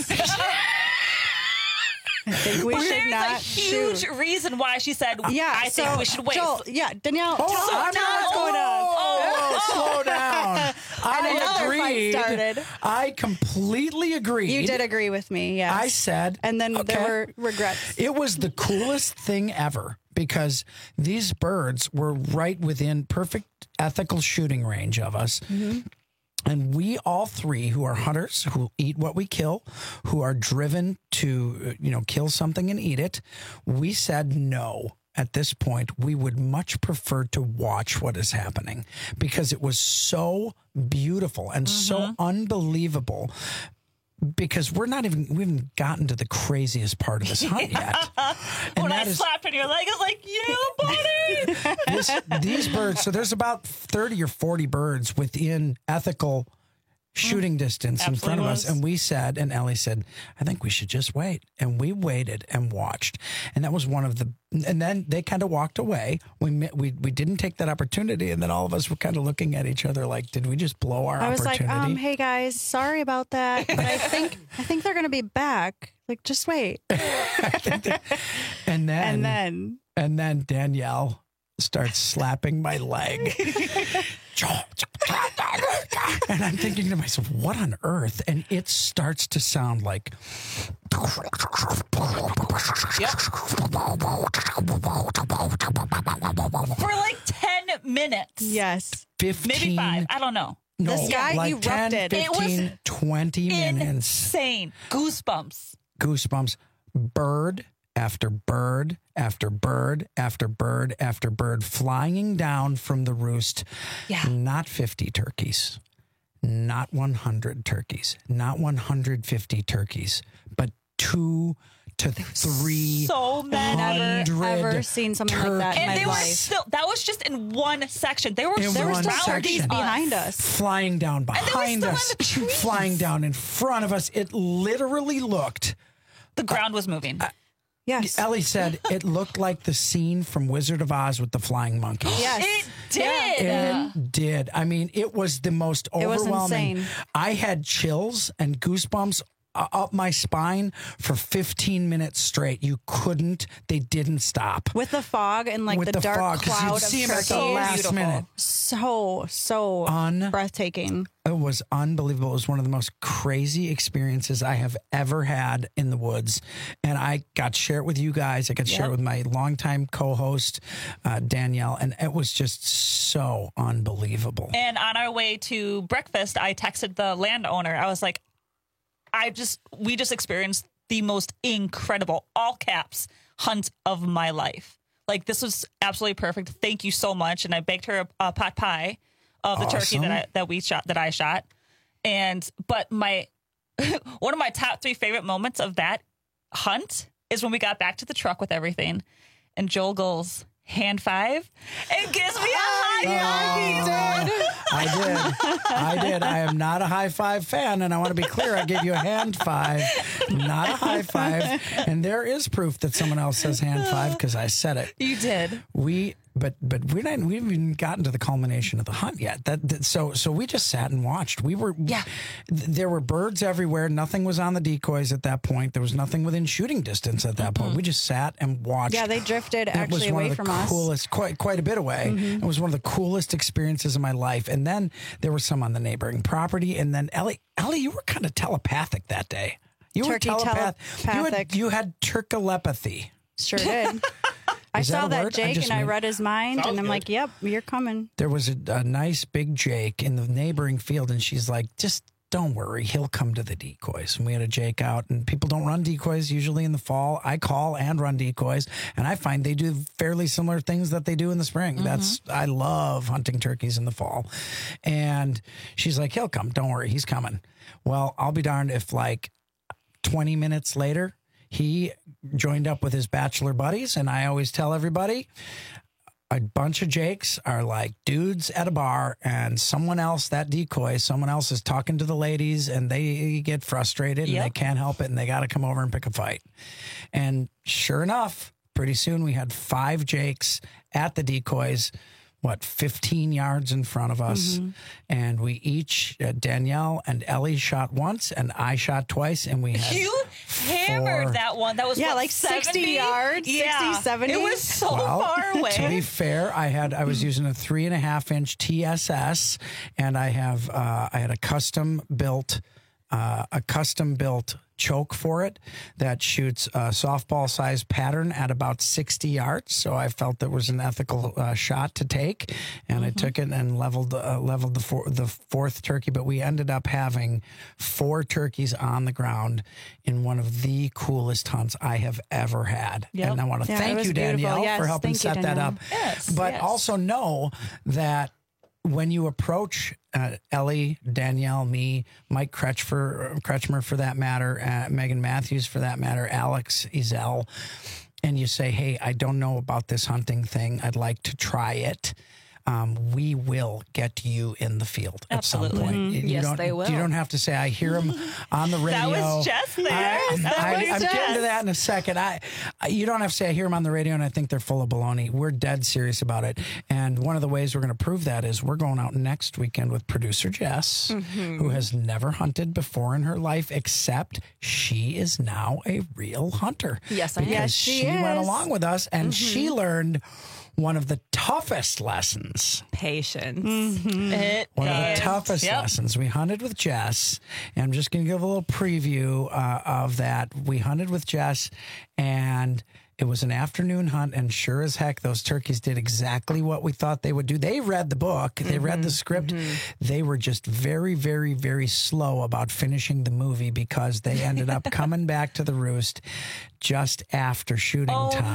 I think we should There's not a huge shoot. reason why she said, I think we should wait. Joel, Danielle, tell us what's going on. Slow down. And another agreed. fight started. I completely agreed. You did agree with me, yes. I said. And then there were regrets. It was the coolest thing ever because these birds were right within perfect ethical shooting range of us. Mm-hmm. And we all three who are hunters, who eat what we kill, who are driven to, kill something and eat it, we said no. At this point, we would much prefer to watch what is happening because it was so beautiful and so unbelievable. Because we haven't gotten to the craziest part of this hunt yet. When I slapped on your leg, I was like, yeah, buddy. These birds, so there's about 30 or 40 birds within ethical shooting distance in front of us. And we said, and Ellie said, I think we should just wait. And we waited and watched. And that was one of the, and then they kind of walked away. We didn't take that opportunity. And then all of us were kind of looking at each other like, did we just blow our opportunity? I was like, hey guys, sorry about that. But I think they're going to be back. Like, just wait. And then Danielle starts slapping my leg. And I'm thinking to myself, what on earth? And it starts to sound like. For like 10 minutes. Yes. 15. Maybe 5. I don't know. No, the sky like erupted. 10, 15, it was 20 minutes. Insane. Goosebumps. Bird after bird after bird after bird after bird flying down from the roost. Yeah. Not 50 turkeys, not 100 turkeys, not 150 turkeys, but 2 to 3. So many. Never seen something like that in my life. That was just in one section. There were turkeys behind us. Flying down behind us, flying down in front of us. It literally looked. The ground was moving. Yes. Ellie said it looked like the scene from Wizard of Oz with the flying monkeys. Yes. It did. It did. I mean, it was the most overwhelming. It was insane. I had chills and goosebumps up my spine for 15 minutes straight. They didn't stop. With the fog and like with the dark fog, cloud of see him at the turkeys. last minute. So breathtaking. It was unbelievable. It was one of the most crazy experiences I have ever had in the woods. And I got to share it with you guys. I got to share it with my longtime co-host, Danielle. And it was just so unbelievable. And on our way to breakfast, I texted the landowner. I was like, we just experienced the most incredible, all caps, hunt of my life. Like, this was absolutely perfect. Thank you so much. And I baked her a pot pie of the turkey that I shot. But one of my top 3 favorite moments of that hunt is when we got back to the truck with everything, and Joel goes, hand 5, and gives me a high five. I did. I am not a high five fan, and I want to be clear. I gave you a hand 5, not a high five. And there is proof that someone else says hand 5 because I said it. You did. But we haven't even gotten to the culmination of the hunt yet. So we just sat and watched. There were birds everywhere. Nothing was on the decoys at that point. There was nothing within shooting distance at that point. We just sat and watched. Yeah, they drifted actually away from us. Coolest, quite a bit away. It was one of the coolest experiences of my life. And then there were some on the neighboring property. And then Ellie, you were kind of telepathic that day. You were telepathic. You had turkelepathy. Sure did. I saw that Jake and I read his mind, and I'm like, yep, you're coming. There was a nice big Jake in the neighboring field, and she's like, just don't worry, he'll come to the decoys. And we had a Jake out, and people don't run decoys usually in the fall. I call and run decoys, and I find they do fairly similar things that they do in the spring. I love hunting turkeys in the fall. And she's like, he'll come, don't worry, he's coming. Well, I'll be darned if like 20 minutes later, he joined up with his bachelor buddies, and I always tell everybody a bunch of Jakes are like dudes at a bar, and someone else is talking to the ladies, and they get frustrated and they can't help it, and they got to come over and pick a fight. And sure enough, pretty soon we had 5 Jakes at the decoys 15 yards in front of us. And we each, Danielle and Ellie shot once and I shot twice. And we had You hammered that one. That was Yeah, what, like 60 70 yards, 60, 70. It was so Well, far away. To be fair, I was using a 3.5-inch TSS, and I had a custom built choke for it that shoots a softball sized pattern at about 60 yards. So I felt that was an ethical shot to take, and I took it and leveled the fourth turkey. But we ended up having 4 turkeys on the ground in one of the coolest hunts I have ever had. Yep. And I want to Yeah, it thank was you, beautiful. Danielle, Yes, for helping thank you, set that Danielle. up. Yes, But yes. also know that when you approach Ellie, Danielle, me, Mike Kretschmer for that matter, Megan Matthews for that matter, Alex Ezel, and you say, hey, I don't know about this hunting thing. I'd like to try it. We will get you in the field at some point. Yes, they will. You don't have to say, I hear him on the radio. That was Jess there. I'm Jess. getting to that in a second. You don't have to say, I hear them on the radio and I think they're full of baloney. We're dead serious about it. And one of the ways we're going to prove that is we're going out next weekend with producer Jess, who has never hunted before in her life, except she is now a real hunter. Yes, I am. Because Yes, she she went is. along with us and she learned one of the toughest lessons. Patience. One of the toughest lessons. We hunted with Jess, and I'm just going to give a little preview of that. We hunted with Jess, and it was an afternoon hunt, and sure as heck, those turkeys did exactly what we thought they would do. They read the book. They read the script. They were just very, very, very slow about finishing the movie because they ended up coming back to the roost just after shooting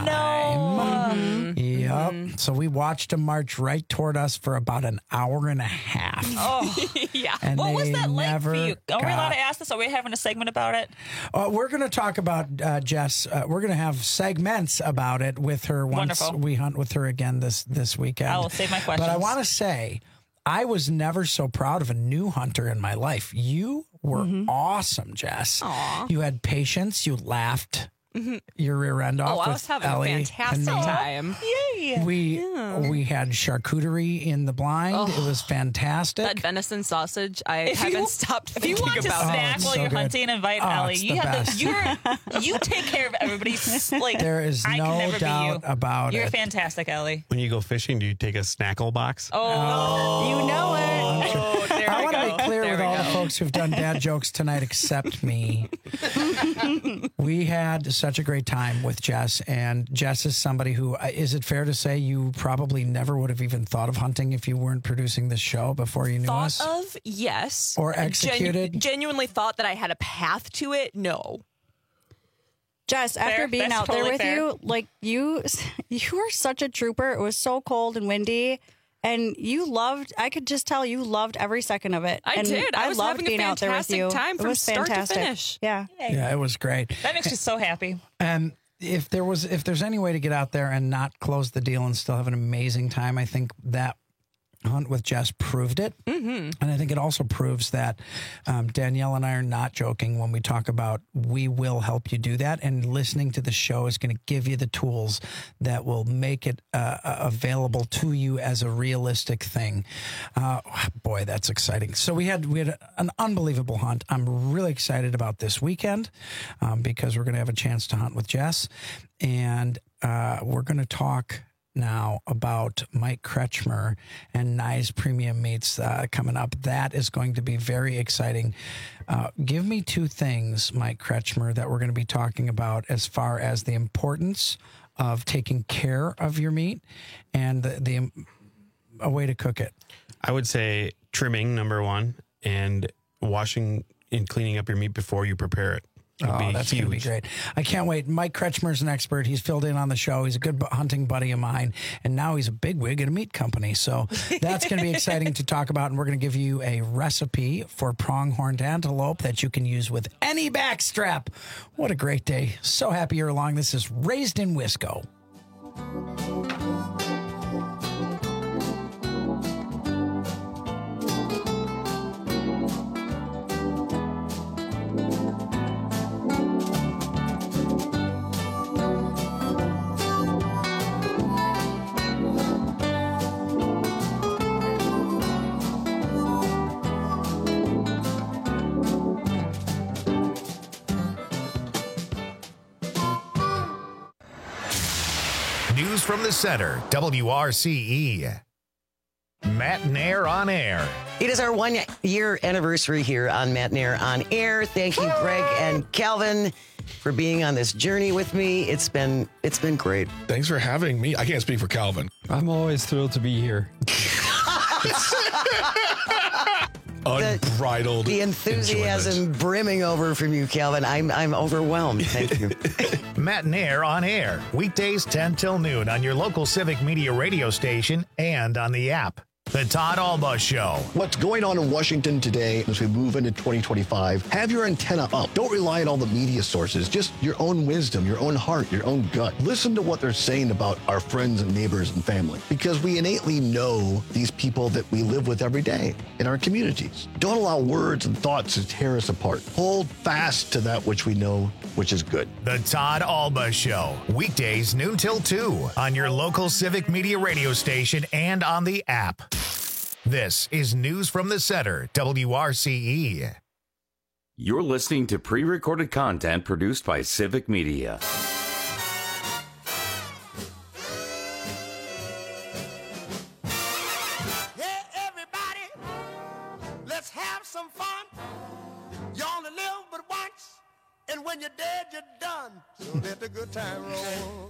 time. Yep. So we watched them march right toward us for about an hour and a half. Oh, yeah. And What was they that like for you? Are we never allowed got- to ask this? Are we having a segment about it? We're going to talk about Jess. We're going to have segments about it with her once Wonderful. we hunt with her again this weekend. I will save my questions. But I want to say, I was never so proud of a new hunter in my life. You were awesome, Jess. Aw. You had patience. You laughed your rear end off. Oh, I with was having Ellie a and fantastic me. time. Yay. We had charcuterie in the blind. It was fantastic. That venison sausage, I If you- haven't stopped If you thinking want to about snack it's while so you're good. hunting, invite Ellie. it's You the have best. you take care of everybody. Like There is I no can never doubt be you. about You're it. fantastic, Ellie. When you go fishing, do you take a snackle box? Oh, You know it. oh there I we want to go. be clear There with we all go. the folks who've done dad jokes tonight except me. We had such a great time with Jess, and Jess is somebody who, is it fair to say you probably never would have even thought of hunting if you weren't producing this show before you knew Thought us? of, yes. Or executed? Genuinely thought that I had a path to it, no. Jess, after Fair. being That's out there totally with fair. you, like you were such a trooper. It was so cold and windy. And I could just tell you loved every second of it. I And did. I was loved having a being out there with fantastic you. time It from was start to fantastic. finish. Yeah. Yeah, it was great. That makes me so happy. And if there's any way to get out there and not close the deal and still have an amazing time, I think that hunt with Jess proved it. And I think it also proves that Danielle and I are not joking when we talk about we will help you do that. And listening to the show is going to give you the tools that will make it available to you as a realistic thing. Boy, that's exciting. So we had an unbelievable hunt. I'm really excited about this weekend because we're going to have a chance to hunt with Jess. And we're going to talk now about Mike Kretschmer and Nye's Premium Meats coming up. That is going to be very exciting. Give me 2 things, Mike Kretschmer, that we're going to be talking about as far as the importance of taking care of your meat and a way to cook it. I would say trimming, number 1, and washing and cleaning up your meat before you prepare it. Oh, that's going to be great. I can't wait. Mike Kretschmer's an expert. He's filled in on the show. He's a good hunting buddy of mine. And now he's a bigwig at a meat company. So that's going to be exciting to talk about. And we're going to give you a recipe for pronghorned antelope that you can use with any backstrap. What a great day. So happy you're along. This is Raised in Wisco. News from the Center, WRCE. Matt Nair on air. It is our 1-year anniversary here on Matt Nair on air. Thank you, Greg and Calvin, for being on this journey with me. It's been great. Thanks for having me. I can't speak for Calvin. I'm always thrilled to be here. Unbridled the enthusiasm brimming over from you, Calvin. I'm overwhelmed. Thank you. Matt Nair on air, weekdays 10 till noon on your local Civic Media radio station and on the app. The Todd Alba Show. What's going on in Washington today as we move into 2025? Have your antenna up. Don't rely on all the media sources. Just your own wisdom, your own heart, your own gut. Listen to what they're saying about our friends and neighbors and family, because we innately know these people that we live with every day in our communities. Don't allow words and thoughts to tear us apart. Hold fast to that which we know, which is good. The Todd Alba Show. Weekdays noon till 2 on your local Civic Media radio station and on the app. This is News from the Center, WRCE. You're listening to pre-recorded content produced by Civic Media. Hey, everybody, let's have some fun. You only live but once, and when you're dead, you're done. So let the good time roll.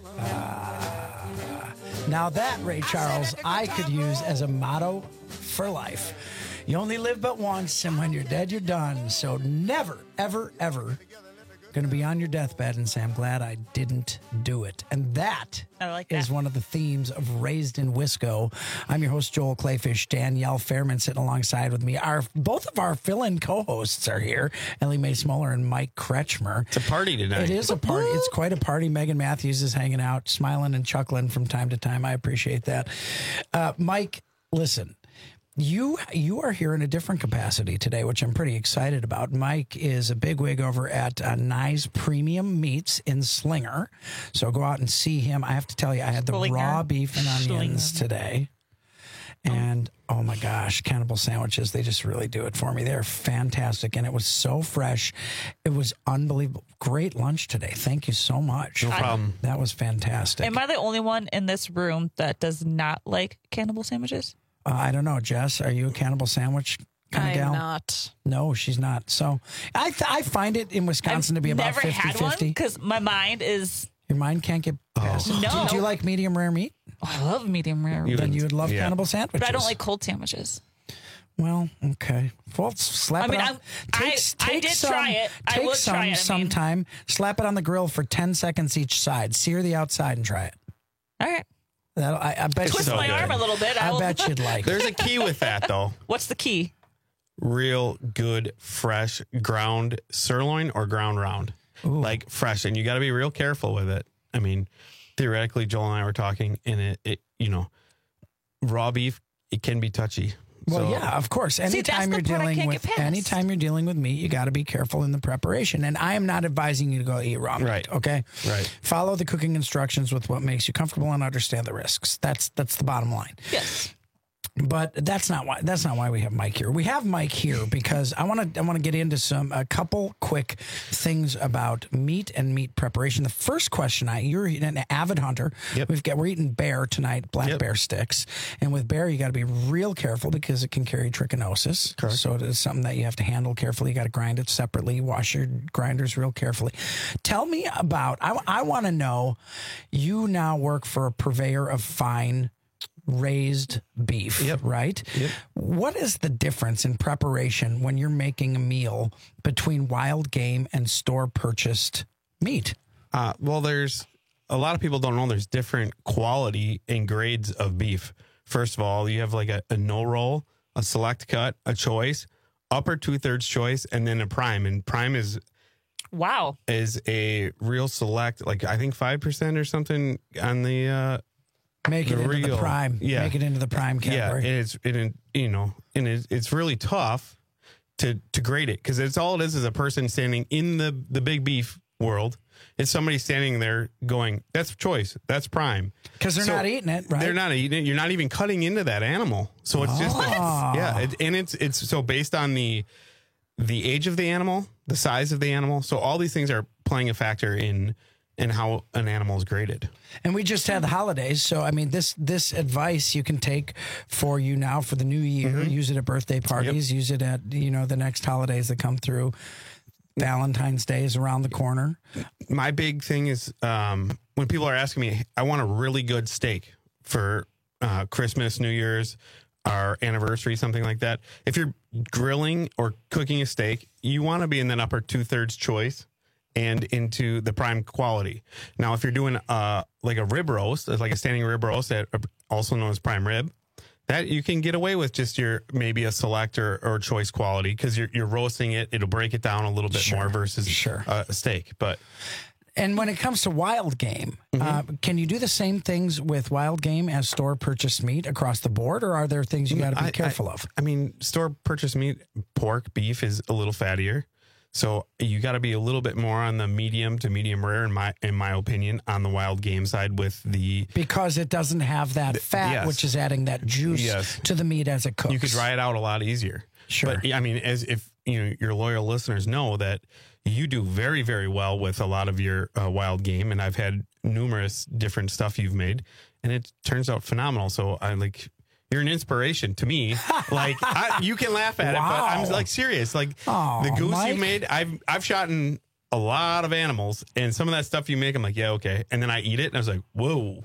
Now that, Ray Charles, I could use as a motto for life. You only live but once, and when you're dead, you're done. So never, ever, ever going to be on your deathbed and say, I'm glad I didn't do it. And that is one of the themes of Raised in Wisco. I'm your host, Joel Clayfish. Danielle Fairman sitting alongside with me. Both of our fill-in co-hosts are here, Ellie Mae Smoller and Mike Kretschmer. It's a party tonight. It is a party. It's quite a party. Megan Matthews is hanging out, smiling and chuckling from time to time. I appreciate that. Mike, listen. You are here in a different capacity today, which I'm pretty excited about. Mike is a bigwig over at Nye's Premium Meats in Slinger. So go out and see him. I have to tell you, I had the raw beef and onions today. And, oh my gosh, Cannibal Sandwiches, they just really do it for me. They're fantastic. And it was so fresh. It was unbelievable. Great lunch today. Thank you so much. No problem. That was fantastic. Am I the only one in this room that does not like Cannibal Sandwiches? I don't know, Jess. Are you a Cannibal Sandwich kind of gal? I'm not. No, she's not. So I find it in Wisconsin to be about 50-50. Never had one because my mind is... Your mind can't get past. No. Do you like medium rare meat? Oh, I love medium rare. Then you would love Cannibal Sandwiches. But I don't like cold sandwiches. Well, okay. Well, slap it on. I did try it. I would try it sometime. Slap it on the grill for 10 seconds each side. Sear the outside and try it. All right. I bet twist my arm a little bit. I bet you'd like it. There's a key with that, though. What's the key? Real good, fresh, ground sirloin or ground round. Ooh. Like fresh. And you got to be real careful with it. I mean, theoretically, Joel and I were talking, and it raw beef, it can be touchy. Well, yeah, of course. Anytime you're dealing with meat, you got to be careful in the preparation. And I am not advising you to go eat raw meat. Right. Okay. Right. Follow the cooking instructions with what makes you comfortable and understand the risks. That's the bottom line. Yes. But that's not why we have Mike here. We have Mike here because I want to get into a couple quick things about meat and meat preparation. The first question, you're an avid hunter. Yep. We're eating bear tonight, black bear sticks, and with bear you got to be real careful because it can carry trichinosis. Correct. So it is something that you have to handle carefully. You got to grind it separately. Wash your grinders real carefully. Tell me about. I want to know. You now work for a purveyor of fine raised beef, right? Yep. What is the difference in preparation when you're making a meal between wild game and store purchased meat? Well, there's a lot of people don't know there's different quality and grades of beef. First of all, you have like a no roll, a select cut, a choice, upper 2/3 choice, and then a prime. And prime is a real select, like I think 5% or something on the Make it into the prime. Yeah. Make it into the prime category. Yeah, and it's really tough to grade it because it's all it is a person standing in the big beef world. It's somebody standing there going, "That's choice. That's prime." Because they're not eating it, right? They're not eating it. You're not even cutting into that animal, so it's just it's so based on the age of the animal, the size of the animal. So all these things are playing a factor in and how an animal is graded. And we just had the holidays, so I mean, this advice you can take for you now for the new year. Use it at birthday parties. Use it at the next holidays that come through. Valentine's Day is around the corner. My big thing is when people are asking me, I want a really good steak for Christmas, New Year's, our anniversary, something like that. If you're grilling or cooking a steak, you want to be in that upper 2/3 choice and into the prime quality. Now, if you're doing like a rib roast, like a standing rib roast, also known as prime rib, that you can get away with just your maybe a select or choice quality because you're roasting it. It'll break it down a little bit more versus a steak. And when it comes to wild game, can you do the same things with wild game as store purchased meat across the board, or are there things you got to be careful of? I mean, store purchased meat, pork, beef is a little fattier. So you got to be a little bit more on the medium to medium rare, in my opinion, on the wild game side because it doesn't have that fat, which is adding that juice to the meat as it cooks. You could dry it out a lot easier. Sure. But I mean, as if your loyal listeners know that you do very, very well with a lot of your wild game, and I've had numerous different stuff you've made, and it turns out phenomenal. So you're an inspiration to me. You can laugh at it, but I'm serious. The goose you made, I've shot in a lot of animals, and some of that stuff you make, I'm like, yeah, okay. And then I eat it, and I was like, whoa.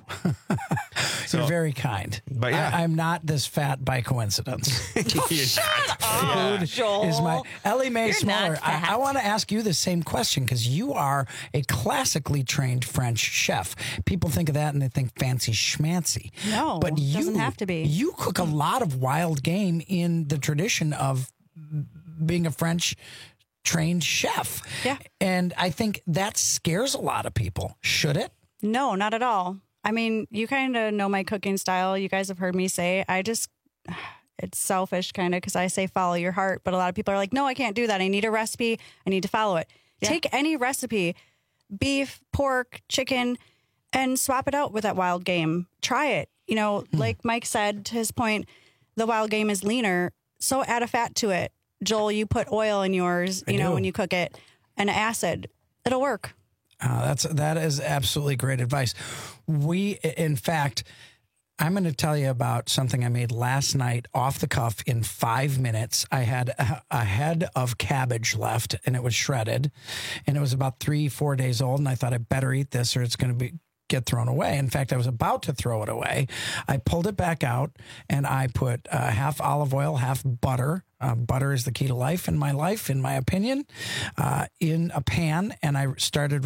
You're very kind. But yeah. I'm not this fat by coincidence. Shut up, Joel. Is my Ellie Mae Smaller. I want to ask you the same question because you are a classically trained French chef. People think of that and they think fancy schmancy. No, but it doesn't have to be. You cook a lot of wild game in the tradition of being a French trained chef. Yeah. And I think that scares a lot of people. Should it? No, not at all. I mean, you kind of know my cooking style. You guys have heard me say, it's selfish kind of because I say follow your heart. But a lot of people are like, no, I can't do that. I need a recipe. I need to follow it. Yeah. Take any recipe, beef, pork, chicken, and swap it out with that wild game. Try it. Like Mike said, to his point, the wild game is leaner. So add a fat to it. Joel, you put oil in yours, when you cook it, and acid. It'll work. That is absolutely great advice. In fact, I'm going to tell you about something I made last night off the cuff in 5 minutes. I had a head of cabbage left, and it was shredded, and it was about 3-4 days old, and I thought I better eat this or it's going to get thrown away. In fact, I was about to throw it away. I pulled it back out, and I put half olive oil, half butter. Butter is the key to life, in my opinion, in a pan. And I started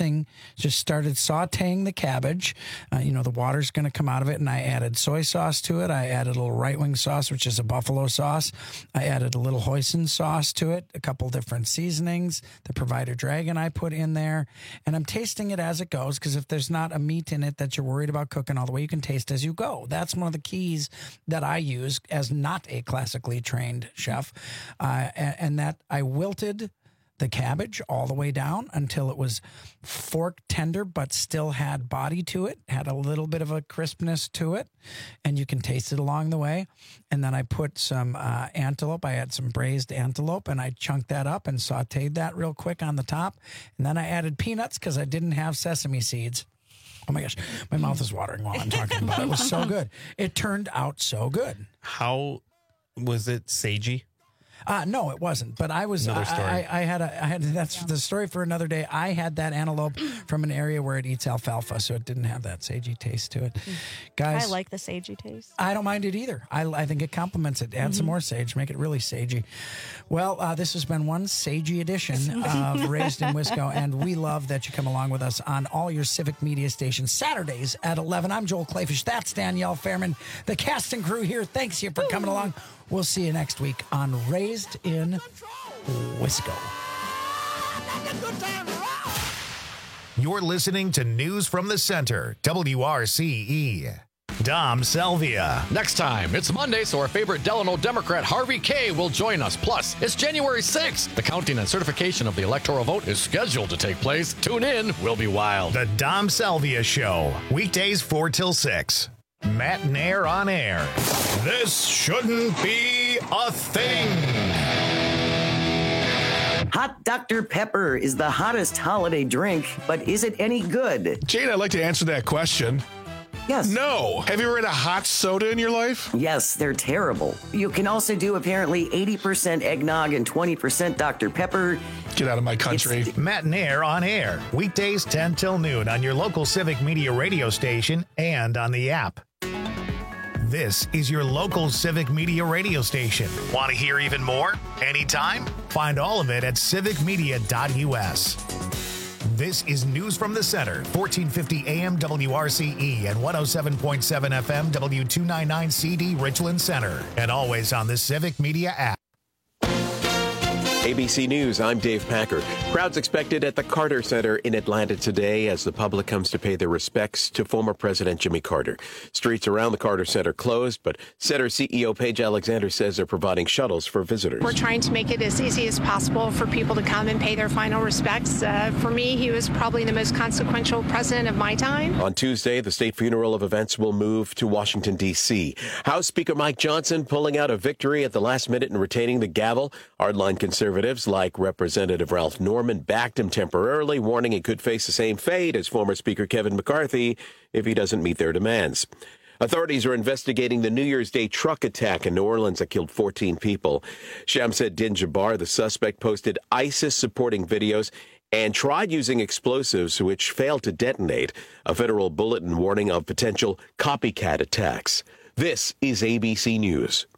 sauteing the cabbage. The water's going to come out of it. And I added soy sauce to it. I added a little Right Wing sauce, which is a buffalo sauce. I added a little hoisin sauce to it, a couple different seasonings. The Provider Dragon I put in there. And I'm tasting it as it goes, because if there's not a meat in it that you're worried about cooking all the way, you can taste as you go. That's one of the keys that I use as not a classically trained chef, and that I wilted the cabbage all the way down until it was fork tender, but still had body to it, had a little bit of a crispness to it, and you can taste it along the way. And then I put some antelope. I had some braised antelope, and I chunked that up and sauteed that real quick on the top. And then I added peanuts because I didn't have sesame seeds. Oh my gosh, my mouth is watering while I'm talking about it. It was so good. It turned out so good. How was it? Sagey? No, it wasn't. But I was. Another story. I had. That's the story for another day. I had that antelope from an area where it eats alfalfa, so it didn't have that sagey taste to it. Guys, I like the sagey taste. I don't mind it either. I think it complements it. Add some more sage, make it really sagey. Well, this has been one sagey edition of Raised in Wisco, and we love that you come along with us on all your civic media stations Saturdays at 11. I'm Joel Clayfish. That's Danielle Fairman. The cast and crew here. Thanks you for coming along. We'll see you next week on Raised in Wisco. You're listening to News from the Center, WRCE. Dom Selvia. Next time, it's Monday, so our favorite Delano Democrat, Harvey Kaye, will join us. Plus, it's January 6th. The counting and certification of the electoral vote is scheduled to take place. Tune in. We'll be wild. The Dom Selvia Show. Weekdays 4 till 6. Matt Nair on air. This shouldn't be a thing. Hot Dr. Pepper is the hottest holiday drink, but is it any good? Jane, I'd like to answer that question. Yes. No. Have you ever had a hot soda in your life? Yes, they're terrible. You can also do apparently 80% eggnog and 20% Dr. Pepper. Get out of my country. Matt and Air on air. Weekdays 10 till noon on your local Civic Media radio station and on the app. This is your local Civic Media radio station. Want to hear even more? Anytime? Find all of it at civicmedia.us. This is News from the Center, 1450 AM WRCE and 107.7 FM W299CD Richland Center, and always on the Civic Media app. ABC News, I'm Dave Packer. Crowds expected at the Carter Center in Atlanta today as the public comes to pay their respects to former President Jimmy Carter. Streets around the Carter Center closed, but Center CEO Paige Alexander says they're providing shuttles for visitors. We're trying to make it as easy as possible for people to come and pay their final respects. For me, he was probably the most consequential president of my time. On Tuesday, the state funeral of events will move to Washington, D.C. House Speaker Mike Johnson pulling out a victory at the last minute and retaining the gavel. Hardline conservatives like Representative Ralph Norman backed him temporarily, warning he could face the same fate as former Speaker Kevin McCarthy if he doesn't meet their demands. Authorities are investigating the New Year's Day truck attack in New Orleans that killed 14 people. Shamsuddin Jabbar, the suspect, posted ISIS-supporting videos and tried using explosives which failed to detonate, a federal bulletin warning of potential copycat attacks. This is ABC News.